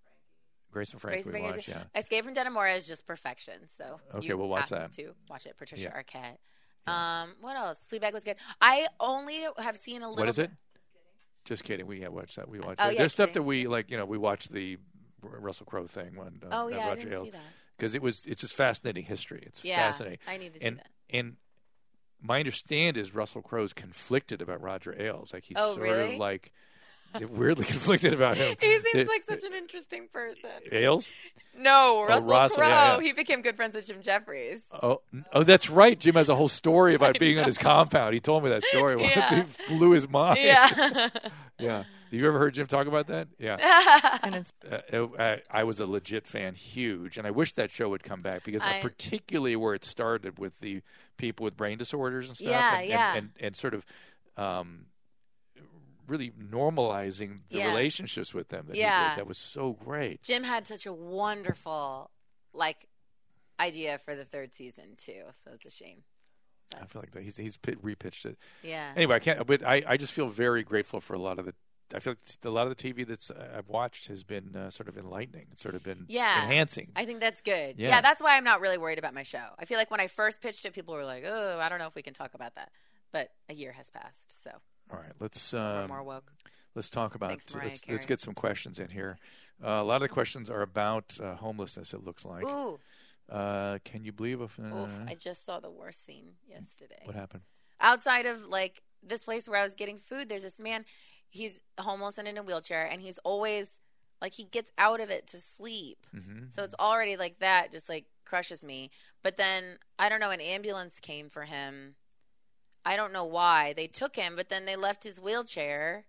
Grace and Frankie Grace we Frankie watch. is- Yeah. Escape from Dannemora is just perfection. So Okay, you we'll watch have that. To watch it, Patricia Yeah. Arquette. Um, what else? Fleabag was good. I only have seen a little. What is bit- it? Just kidding. We yeah, watch that. We watch Oh, that. yeah, There's stuff kidding. that we like. You know, we watch the R- Russell Crowe thing when uh, Oh at yeah, I Roger didn't Ailes see that. because it was it's just fascinating history. It's Yeah, fascinating. I need to see and that. and my understand is Russell Crowe's conflicted about Roger Ailes. Like he's Oh, sort really? of like weirdly conflicted about him. He seems It- like such an interesting person. Ailes. No, Russell Russell, Crowe. yeah, yeah. He became good friends with Jim Jeffries. Oh, oh, that's right. Jim has a whole story about being on his compound. He told me that story once. Yeah. He blew his mind. Yeah. Yeah. Have you ever heard Jim talk about that? Yeah. And it's Uh, I, I was a legit fan, huge, and I wish that show would come back because I- particularly where it started with the people with brain disorders and stuff, Yeah, and, yeah. and, and, and sort of um, really normalizing the Yeah. relationships with them. That he Yeah. did. That was so great. Jim had such a wonderful, like, idea for the third season too. So it's a shame. I feel like that he's he's pit, repitched it. Yeah. Anyway, I can't. But I, I just feel very grateful for a lot of the. I feel like a lot of the T V that's uh, I've watched has been uh, sort of enlightening. It's sort of been Yeah. enhancing. I think that's good. Yeah. Yeah. That's why I'm not really worried about my show. I feel like when I first pitched it, people were like, "Oh, I don't know if we can talk about that." But a year has passed, so All right, let's we're um, more woke. let's talk about. Thanks, Mariah let's, Carey. let's get some questions in here. Uh, a lot of the questions are about uh, homelessness. It looks like. Ooh. Uh, can you believe? If, uh, Oof, I just saw the worst scene yesterday. What happened? Outside of like this place where I was getting food, there's this man. He's homeless and in a wheelchair, and he's always like he gets out of it to sleep. Mm-hmm. So it's already like that, just like crushes me. But then I don't know. An ambulance came for him. I don't know why they took him, but then they left his wheelchair.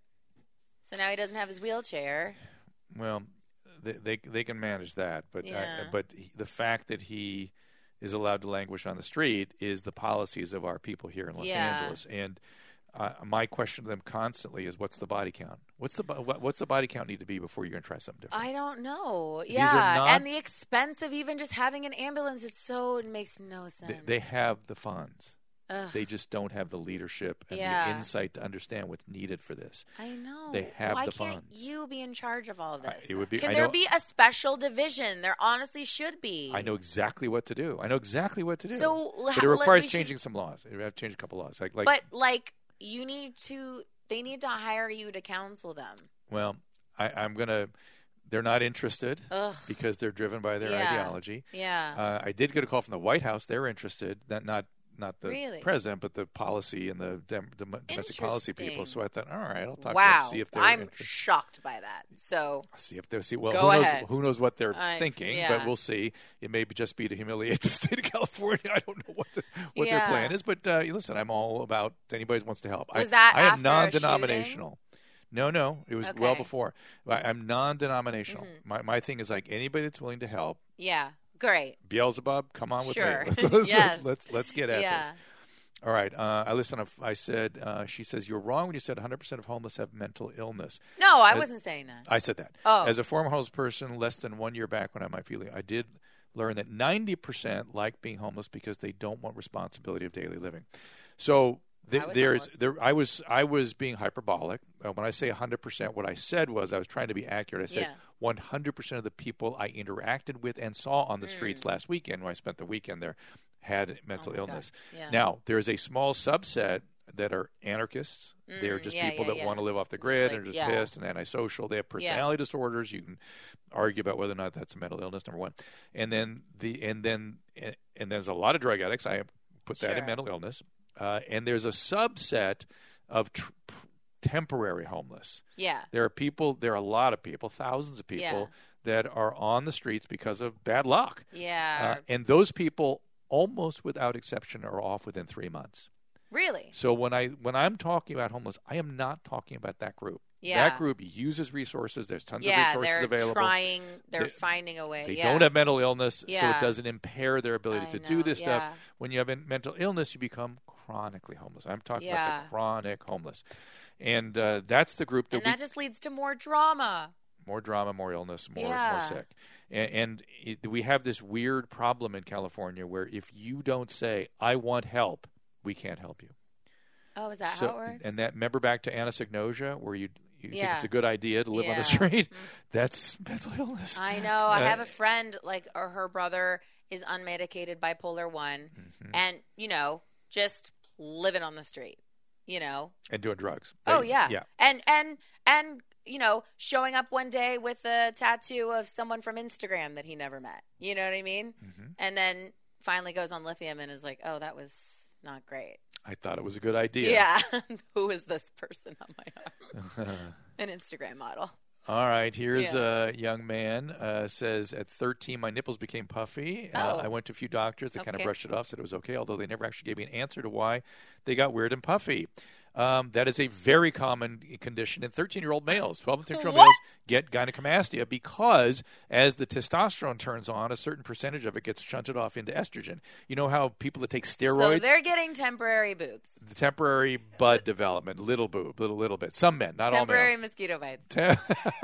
So now he doesn't have his wheelchair. Well, they they, they can manage that, but Yeah. uh, but he, the fact that he is allowed to languish on the street is the policies of our people here in Los Yeah. Angeles. And uh, my question to them constantly is, what's the body count? What's the bo- what, what's the body count need to be before you're going to try something different? I don't know. These Yeah, are not- and the expense of even just having an ambulance, it's so it makes no sense. They, they have the funds. Ugh, They just don't have the leadership and Yeah. the insight to understand what's needed for this. I know. They have Why the can't funds. you be in charge of all of this? it would be- Can I there know- be a special division? There honestly should be. I know exactly what to do. I know exactly what to do. So, but ha- it like, requires we should- changing some laws. It would have to change a couple laws. Like, like But like, you need to. They need to hire you to counsel them. well, I, I'm gonna. They're not interested Ugh. because they're driven by their Yeah. ideology. Yeah. Uh, I did get a call from the White House. They're interested. That not not the Really? president, but the policy and the dem- dem- domestic policy people. Interesting. So I thought, all right, I'll talk Wow. to them, see if they're I'm interested. shocked by that. So See if they see. Well, Go who knows? ahead. Who knows what they're I- thinking? yeah. But we'll see. It may be just be to humiliate the state of California. I don't know what the, what Yeah. their plan is. But uh, listen, I'm all about anybody who wants to help. Was I, that I am after a non-denominational. No, no, it was well Okay. before. I, I'm non-denominational. Mm-hmm. My my thing is like anybody that's willing to help. yeah, great. Beelzebub, come on with Sure. me. Let's, let's, Yes. let's let's get at Yeah. this. All right. Uh, I listened. I said. Uh, she says you're wrong when you said one hundred percent of homeless have mental illness. No, I Uh, wasn't saying that. I said that. Oh. As a former homeless person, less than one year back when I might feeling, I did learn that ninety percent like being homeless because they don't want responsibility of daily living. So th- I was there's homeless. there. I was I was being hyperbolic. Uh, when I say one hundred percent, what I said was I was trying to be accurate. I said Yeah. one hundred percent of the people I interacted with and saw on the Mm. streets last weekend when I spent the weekend there had mental Oh my God. illness. Yeah. Now, there's a small subset that are anarchists. They're Mm, just yeah, people yeah, that yeah. want to live off the grid like- and are just yeah. pissed and antisocial. They have personality disorders. You can argue about whether or not that's a mental illness, number one. And then the and then and, and there's a lot of drug addicts. I put that in Sure. mental illness. Uh, and there's a subset of tr- temporary homeless. Yeah. There are people. There are a lot of people, thousands of people Yeah. that are on the streets because of bad luck. Yeah. Uh, and those people, almost without exception, are off within three months. really? So when I when I'm talking about homeless, I am not talking about that group. Yeah. That group uses resources. There's tons Yeah, of resources they're available. trying. They're They- finding a way. They yeah. don't have mental illness, so Yeah. it doesn't impair their ability I to know, do this yeah. stuff. When you have in- mental illness, you become chronically homeless. I'm talking about Yeah. the chronic homeless, and uh, that's the group that And we that just leads to more drama. more drama, more illness, more Yeah. more sick. And, and it, we have this weird problem in California where if you don't say "I want help," we can't help you. Oh, is that So- how it works? And that remember back to anosognosia, where you you think Yeah. it's a good idea to live on Yeah. the street. That's mental illness. I know. I Uh, have a friend, like, or her brother is unmedicated bipolar one, Mm-hmm. and you know, just living on the street. You know. And doing drugs. Oh They- yeah. yeah. And and and you know, showing up one day with a tattoo of someone from Instagram that he never met. You know what I mean? Mm-hmm. And then finally goes on lithium and is like, "Oh, that was not great." I thought it was a good idea. Yeah. Who is this person on my arm? An Instagram model. All right, here's Yeah. a young man uh, says at thirteen my nipples became puffy. Uh, Oh. I went to a few doctors that kind of Okay. brushed it off, said it was okay, although they never actually gave me an answer to why they got weird and puffy. Um, that is a very common condition in thirteen-year-old males. twelve and thirteen-year-old What? males get gynecomastia because as the testosterone turns on, a certain percentage of it gets shunted off into estrogen. You know how people that take So steroids, they're getting temporary boobs. the temporary bud development, little boob, little little bit. Some men, not all Temporary males. mosquito bites. and,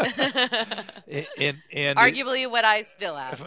and, and Arguably what I still have.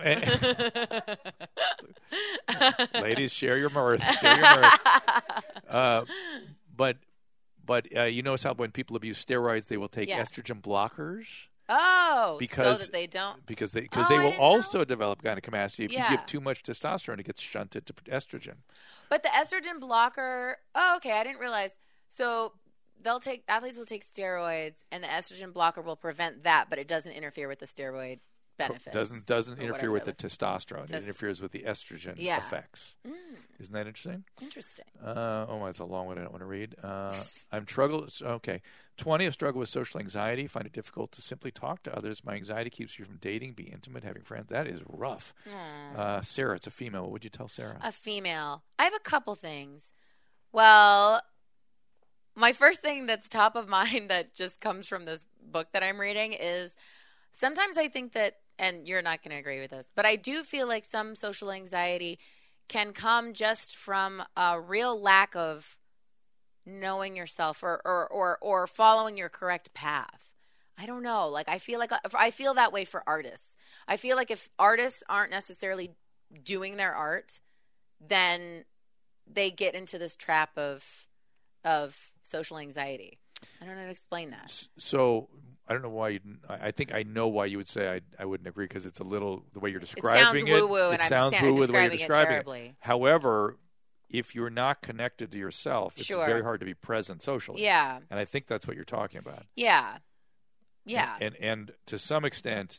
ladies, share your mirth. Share your mirth. Uh, but but uh, you notice how when people abuse steroids, they will take Yeah. estrogen blockers Oh, Because- so that they don't. because they because Oh, they I will didn't know. also develop gynecomastia if Yeah. you give too much testosterone. It gets shunted to estrogen. But the estrogen blocker. Oh, okay. I didn't realize. So they'll take athletes will take steroids, and the estrogen blocker will prevent that, but it doesn't interfere with the steroid benefits. Doesn't doesn't interfere with the whatever. testosterone. Test- it interferes with the estrogen Yeah. effects. Mm, Isn't that interesting? interesting. Uh, oh, that's a long one. I don't want to read. Uh, I'm struggle. Okay, twenty. I've struggled with social anxiety. Find it difficult to simply talk to others. My anxiety keeps me from dating, be intimate, having friends. That is rough. Hmm. Uh, Sarah, it's a female. What would you tell Sarah? A female. I have a couple things. Well, my first thing that's top of mind that just comes from this book that I'm reading is sometimes I think that, and you're not going to agree with this, but I do feel like some social anxiety can come just from a real lack of knowing yourself or, or, or, or following your correct path. I don't know. Like, I feel like I feel that way for artists. I feel like if artists aren't necessarily doing their art, then they get into this trap of of social anxiety. I don't know how to explain that. So I don't know why you. I think I know why you would say I. I wouldn't agree because it's a little the way you're It describing sounds woo woo, it and I'm sounds sta- woo woo the way you're describing it describing terribly. However, if you're not connected to yourself, it's Sure. very hard to be present socially. Yeah, And I think that's what you're talking about. yeah, yeah. And and to some extent,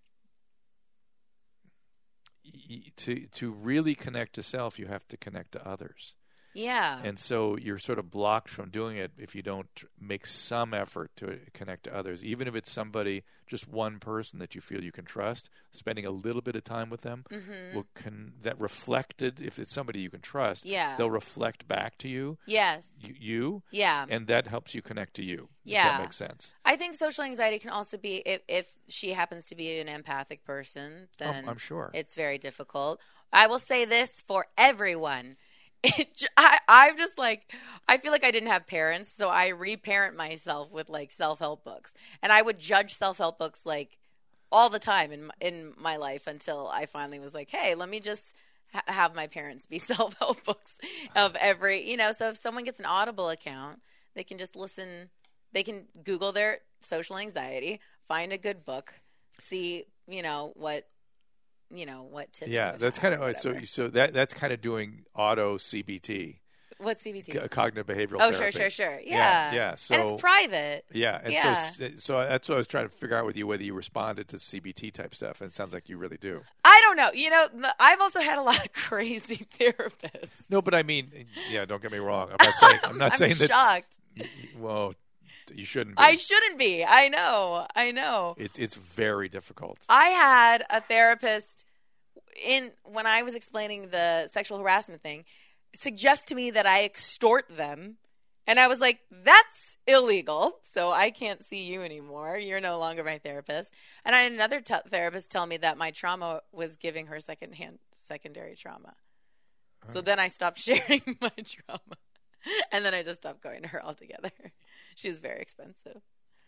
y- to to really connect to self, you have to connect to others. Yeah. And so you're sort of blocked from doing it if you don't make some effort to connect to others, even if it's somebody, just one person that you feel you can trust. Spending a little bit of time with them Mhm. will can that reflected. If it's somebody you can trust, Yeah. they'll reflect back to you, Yes. you, you Yeah. and that helps you connect to you. If Yeah. that makes sense. I think social anxiety can also be if, if she happens to be an empathic person, then I'm sure. it's very difficult. I will say this for everyone. It, j- I, I'm just like, I feel like I didn't have parents, so I reparent myself with like self-help books. And I would judge self-help books like all the time in my, in my life until I finally was like, hey, let me just ha- have my parents be self-help books of every, you know, so if someone gets an Audible account, they can just listen, they can Google their social anxiety, find a good book, see, you know, what, you know, what tips. Yeah, they would that's have kind or of so. whatever. So that that's kind of doing auto C B T, What's C B T? c- cognitive behavioral Oh, therapy. sure, sure, sure. Yeah, Yeah. yeah, and so- it's private. Yeah, and Yeah. so so that's what I was trying to figure out with you, whether you responded to C B T type stuff, and it sounds like you really do. I don't know. You know, m- I've also had a lot of crazy therapists. No, but I mean, yeah, don't get me wrong. I'm not saying I'm not I'm saying that. shocked. y- y- Well, you shouldn't be. I shouldn't be. I know. I know. It's it's very difficult. I had a therapist in when I was explaining the sexual harassment thing suggest to me that I extort them. And I was like, that's illegal. So I can't see you anymore. You're no longer my therapist. And I had another t- therapist tell me that my trauma was giving her secondhand secondary trauma. So then I stopped sharing my trauma. And then I just stopped going to her altogether. She was very expensive.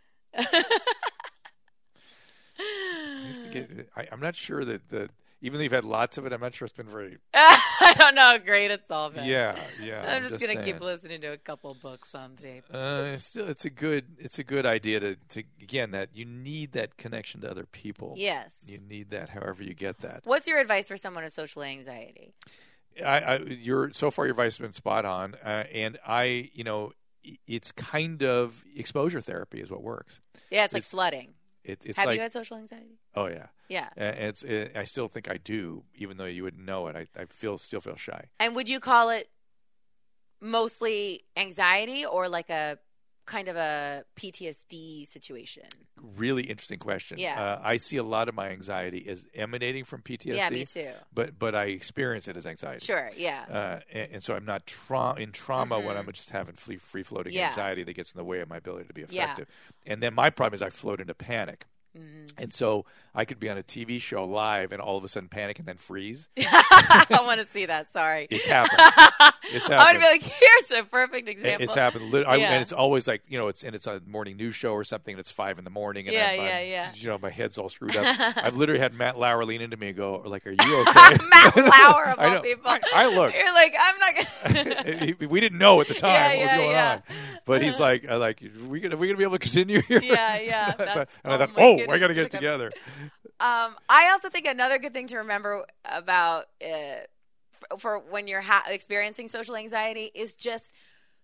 You have to get- I, I'm not sure that the even though you've had lots of it, I'm not sure it's been very. I don't know how great it's all been. Yeah, yeah. I'm, just, gonna saying. keep listening to a couple books on tape. Uh, it's still, it's a good, it's a good idea to, to again that you need that connection to other people. Yes. You need that, however you get that. What's your advice for someone with social anxiety? I, I your so far your advice has been spot on, uh, and I, you know, i- it's kind of exposure therapy is what works. Yeah, it's like It's- flooding. It, it's Have like, you had social anxiety? oh yeah, Yeah. Uh, it's. It, I still think I do, even though you wouldn't know it. I, I feel still feel shy. And would you call it mostly anxiety or like a kind of a P T S D situation? Really interesting question. Yeah. Uh, I see a lot of my anxiety as emanating from P T S D. Yeah, me too. But but I experience it as anxiety. Sure, yeah. Uh, and, and so I'm not tra- in trauma when Mhm. I'm just having free free floating Yeah. anxiety that gets in the way of my ability to be Yeah. effective. And then my problem is I float into panic. Mhm. And so I could be on a T V show live and all of a sudden panic and then freeze. I don't want to see that. Sorry. It's happened. It's I'm going happened. to be like, here's a perfect example. It's happened. Lit- I, Yeah. And it's always like, you know, it's and it's a morning news show or something. And it's five in the morning. And Yeah, I'm, yeah, I'm- yeah. You know, my head's all screwed up. I've literally had Matt Lauer lean into me and go, like, are you okay? Matt Lauer of I all know. people. I, I look. You're like, I'm not going to. we didn't know at the time Yeah, what was yeah, going yeah. on, but he's like, uh, like, we gonna we gonna be able to continue here? Yeah, yeah. But- That's, and I oh thought, my oh, goodness, I got to get it's it like I'm- together. Um, I also think another good thing to remember about uh, f- for when you're ha- experiencing social anxiety is just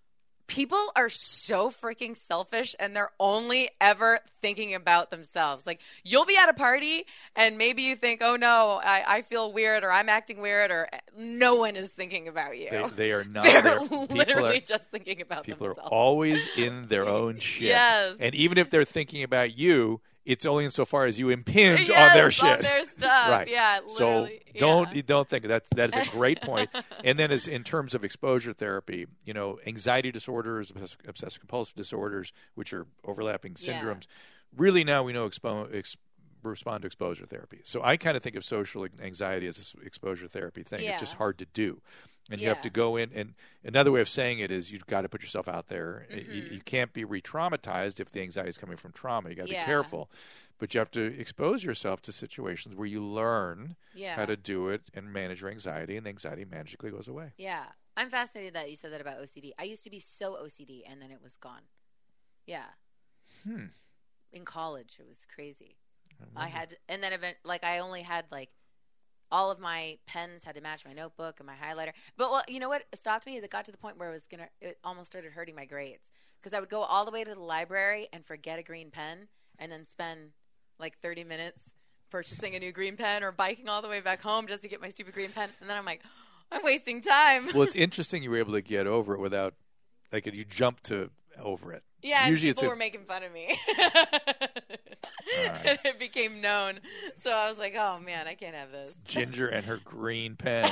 people are so freaking selfish and they're only ever thinking about themselves. Like, you'll be at a party and maybe you think, oh no, I, I feel weird or I'm acting weird, or no one is thinking about you. They, they are not. They're there. literally are, just thinking about people themselves. People are always in their own shit. Yes. And even if they're thinking about you, it's only insofar as you impinge yes, on their shit. on their stuff. Right. Yeah, so literally. don't yeah. don't think that's that is a great point. And then, as in terms of exposure therapy, you know, anxiety disorders, obsessive compulsive disorders, which are overlapping syndromes. Yeah. Really, now we know expo- ex- respond to exposure therapy. So I kind of think of social anxiety as an exposure therapy thing. Yeah. It's just hard to do. And you yeah. have to go in, and another way of saying it is you've got to put yourself out there. Mm-hmm. You, you can't be re-traumatized if the anxiety is coming from trauma. You got to yeah. be careful. But you have to expose yourself to situations where you learn yeah. how to do it and manage your anxiety, and the anxiety magically goes away. Yeah. I'm fascinated that you said that about O C D. I used to be so O C D, and then it was gone. Yeah. Hmm. In college, it was crazy. I, I had, to, and then event, like I only had like all of my pens had to match my notebook and my highlighter. But well, you know what stopped me is it got to the point where it was gonna, it almost started hurting my grades because I would go all the way to the library and forget a green pen, and then spend like thirty minutes purchasing a new green pen or biking all the way back home just to get my stupid green pen. And then I'm like, I'm wasting time. Well, it's interesting you were able to get over it without, like, you jumped to over it. Yeah, Usually and people it's a, were making fun of me. right. It became known. So I was like, oh, man, I can't have this. Ginger and her green pen.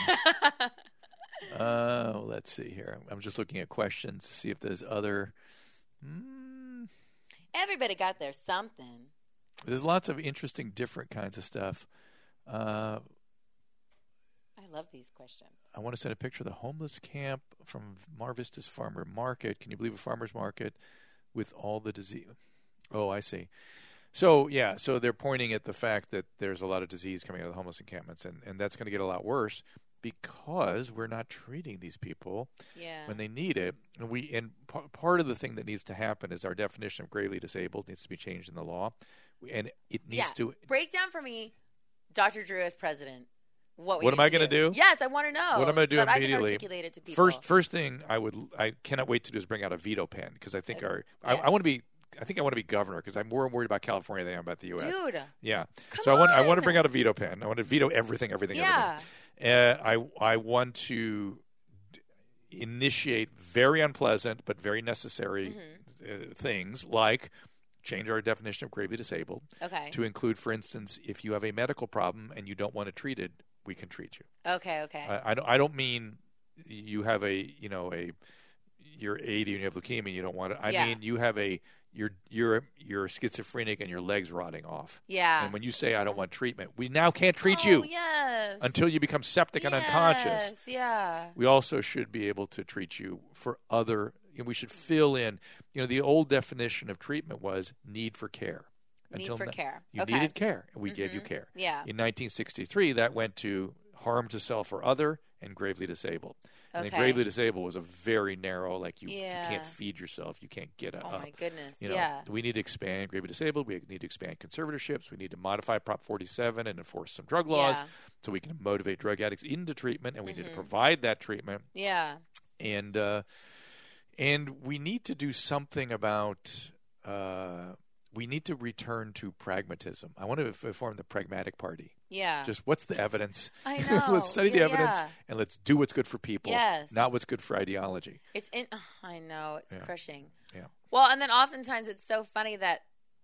Uh, let's see here. I'm just looking at questions to see if there's other. Mm, Everybody got their something. There's lots of interesting, different kinds of stuff. Uh, I love these questions. I want to send a picture of the homeless camp from Mar Vista's farmer market. Can you believe a farmer's market with all the disease? Oh, I see. So, yeah, so they're pointing at the fact that there's a lot of disease coming out of the homeless encampments, and, and that's going to get a lot worse because we're not treating these people yeah. when they need it. And we and p- part of the thing that needs to happen is our definition of gravely disabled needs to be changed in the law, and it needs yeah. to break down for me, Doctor Drew as president. What, we what need am I going to do? Yes, I want to know. What I'm going to do so immediately? I can articulate it to people. First, first thing I would I cannot wait to do is bring out a veto pen because I think our yeah. I, I want to be. I think I want to be governor because I'm more worried about California than I am about the U S. Dude. Yeah. Come so I want on. I want to bring out a veto pen. I want to veto everything, everything, yeah. everything. Uh, I I want to d- initiate very unpleasant but very necessary mm-hmm. uh, things like change our definition of gravely disabled okay. to include, for instance, if you have a medical problem and you don't want to treat it, we can treat you. Okay. Okay. I, I don't. I don't mean you have a you know a you're eighty and you have leukemia and you don't want it. I yeah. mean you have a you're you're you're schizophrenic and your legs rotting off. Yeah. And when you say I don't want treatment, we now can't treat oh, you. Yes. Until you become septic yes. and unconscious. Yeah. We also should be able to treat you for other. You know, we should fill in. You know, the old definition of treatment was need for care. Need Until for now, care. You okay. needed care, and we mm-hmm. gave you care. Yeah. In nineteen sixty-three, that went to harm to self or other and gravely disabled. And Okay. then gravely disabled was a very narrow, like you, Yeah. you can't feed yourself, you can't get Oh up. my goodness. You know, yeah. we need to expand gravely disabled. We need to expand conservatorships. We need to modify Prop forty-seven and enforce some drug laws Yeah. so we can motivate drug addicts into treatment, and we mm-hmm. need to provide that treatment. Yeah. And uh, and we need to do something about. Uh, we need to return to pragmatism. I want to f- form the pragmatic party. Yeah. Just what's the evidence? I know. Let's study the Yeah, evidence yeah. and let's do what's good for people, Yes. not what's good for ideology. It's in. oh, I know it's Yeah. crushing. Yeah. Well, and then oftentimes it's so funny that,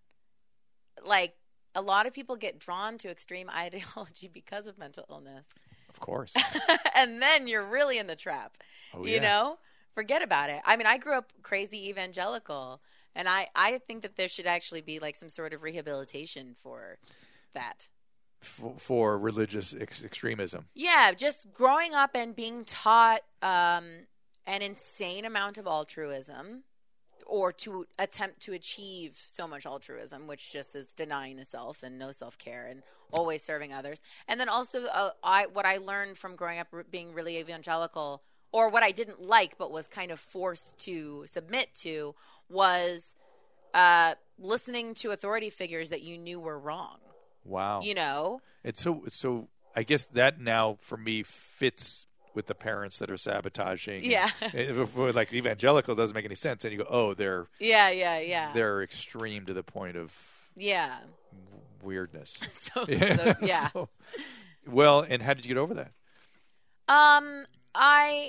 like, a lot of people get drawn to extreme ideology because of mental illness, Of course. and then you're really in the trap. Oh, you yeah. know, forget about it. I mean, I grew up crazy evangelical, and I I think that there should actually be like some sort of rehabilitation for that. For, for religious ex- extremism. Yeah, just growing up and being taught um, an insane amount of altruism, or to attempt to achieve so much altruism, which just is denying the self and no self-care and always serving others. And then also uh, I what I learned from growing up being really evangelical, or what I didn't like but was kind of forced to submit to, was uh, listening to authority figures that you knew were wrong. Wow. You know? It's so, it's so, I guess that now for me fits with the parents that are sabotaging. Yeah. And if, if, like evangelical doesn't make any sense, and you go, oh, they're yeah, yeah, yeah, they're extreme to the point of yeah weirdness. so, yeah. so, yeah. So, well, and how did you get over that? Um, I,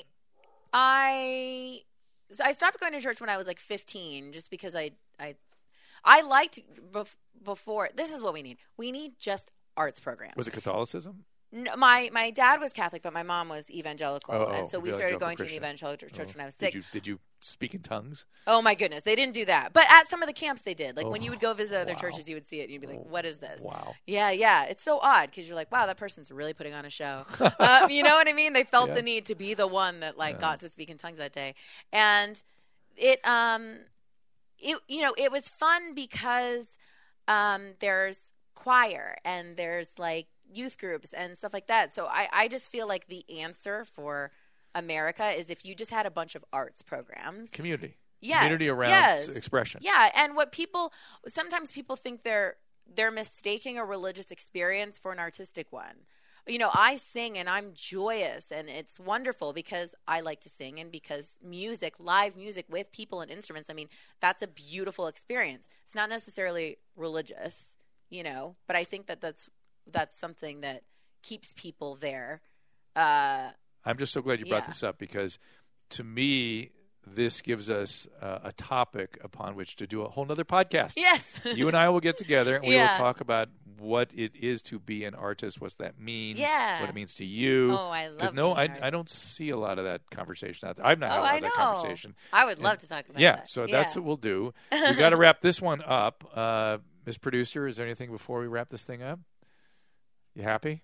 I, I stopped going to church when I was like fifteen, just because I, I, I liked bef- before. This is what we need. We need just arts programs. Was it Catholicism? No, my my dad was Catholic, but my mom was evangelical, Oh, and so oh, we started going Christian. to an evangelical church Oh. when I was Did six. you, did you speak in tongues? Oh my goodness, they didn't do that. But at some of the camps, they did. Like Oh, when you would go visit other wow. churches, you would see it, and you'd be like, "What is this?" Wow. Yeah, yeah. It's so odd because you're like, "Wow, that person's really putting on a show." uh, you know what I mean? They felt Yeah. the need to be the one that like Yeah. got to speak in tongues that day, and it um, it you know it was fun because um, there's choir and there's like youth groups and stuff like that. So I, I just feel like the answer for America is if you just had a bunch of arts programs. Community. Yes, Community around yes. expression. Yeah, and what people sometimes people think they're they're mistaking a religious experience for an artistic one. You know, I sing and I'm joyous and it's wonderful because I like to sing and because music, live music with people and instruments, I mean, that's a beautiful experience. It's not necessarily religious, you know, but I think that that's that's something that keeps people there. Uh, I'm just so glad you brought yeah. this up because to me, this gives us uh, a topic upon which to do a whole nother podcast. yes. You and I will get together and we Yeah. will talk about what it is to be an artist, what that means, Yeah. what it means to you. Oh, I 'Cause love no, being I, an I don't see a lot of that conversation out there. I've not had Oh, a lot I of that know. conversation. I would And- love to talk about Yeah, that. so that's what we'll do. We got to wrap this one up. Uh, Miss Producer, is there anything before we wrap this thing up? You happy?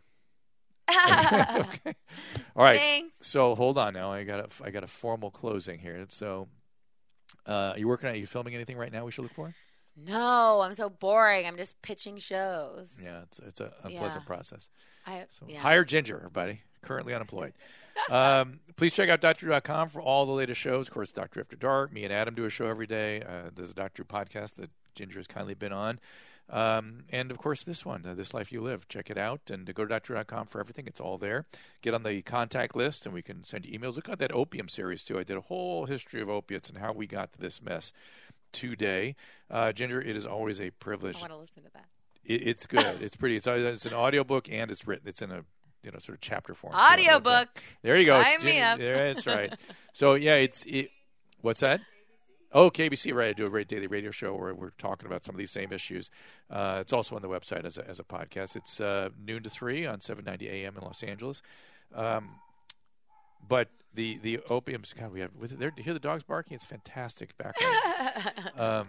Okay. All right. Thanks. So hold on now. I got a, I got a formal closing here. So, uh, are you working on? Are you filming anything right now? We should look for. No, I'm so boring. I'm just pitching shows. Yeah, it's it's an unpleasant Yeah. process. I, So yeah. hire Ginger, everybody. Currently unemployed. um, please check out Doctor Drew dot com for all the latest shows. Of course, Doctor After Dark. Me and Adam do a show every day. Uh, there's a Doctor Drew podcast that Ginger has kindly been on. Um, and, of course, this one, uh, This Life You Live. Check it out and go to Doctor Drew dot com for everything. It's all there. Get on the contact list, and we can send you emails. Look at that opium series, too. I did a whole history of opiates and how we got to this mess today. Uh, Ginger, it is always a privilege. I want to listen to that. It, it's good. It's pretty. It's, it's an audiobook, and it's written. It's in a you know sort of chapter form. too. Audiobook. There you go. Sign It's me Ginger- up. there, that's right. So, yeah, it's it, – what's that? Oh, K B C, right. I do a great daily radio show where we're talking about some of these same issues. Uh, it's also on the website as a, as a podcast. It's uh, noon to three on seven ninety A M in Los Angeles. Um, but the the opiums, God, we have with there. Hear the dogs barking? It's fantastic background. um,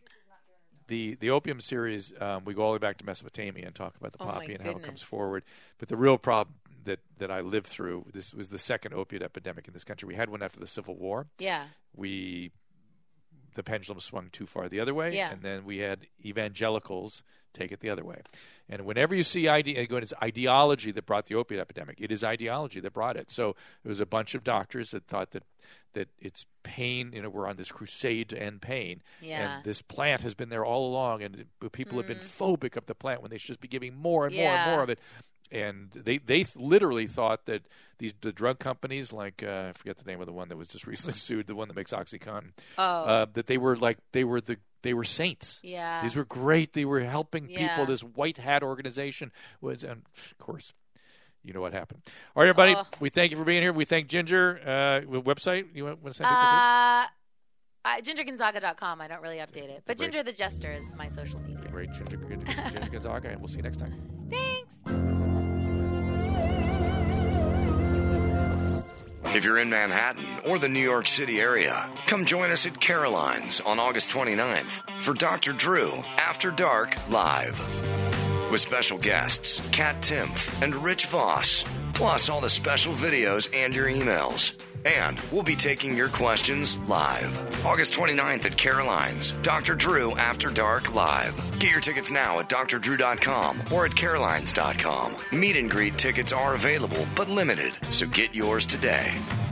the the opium series, um, we go all the way back to Mesopotamia and talk about the Oh, my poppy and how it goodness. comes forward. But the real problem that that I lived through, this was the second opiate epidemic in this country. We had one after the Civil War. Yeah. We the pendulum swung too far the other way, Yeah. and then we had evangelicals take it the other way. And whenever you see ide- it's ideology that brought the opiate epidemic, it is ideology that brought it. So it was a bunch of doctors that thought that that it's pain, you know, we're on this crusade to end pain. Yeah. And this plant has been there all along, and people have been phobic of the plant when they should just be giving more and more Yeah. and more of it. And they, they literally thought that these the drug companies, like uh, I forget the name of the one that was just recently sued, the one that makes OxyContin, Oh. uh, that they were like they were the they were saints. Yeah. These were great. They were helping Yeah. people. This white hat organization was, and of course, you know what happened. All right, everybody, Oh. we thank you for being here. We thank Ginger. Uh, website you want to send people to? Uh, uh, ginger gonzaga dot com. I don't really update it. But Great. Ginger the Jester is my social media. Great, Ginger, Ginger, Ginger Gonzaga, and we'll see you next time. Thanks. If you're in Manhattan or the New York City area, come join us at Caroline's on August twenty-ninth for Doctor Drew After Dark Live. With special guests, Kat Timpf and Rich Voss, plus all the special videos and your emails. And we'll be taking your questions live. August twenty-ninth at Caroline's, Doctor Drew After Dark Live. Get your tickets now at Dr Drew dot com or at Carolines dot com. Meet and greet tickets are available, but limited, so get yours today.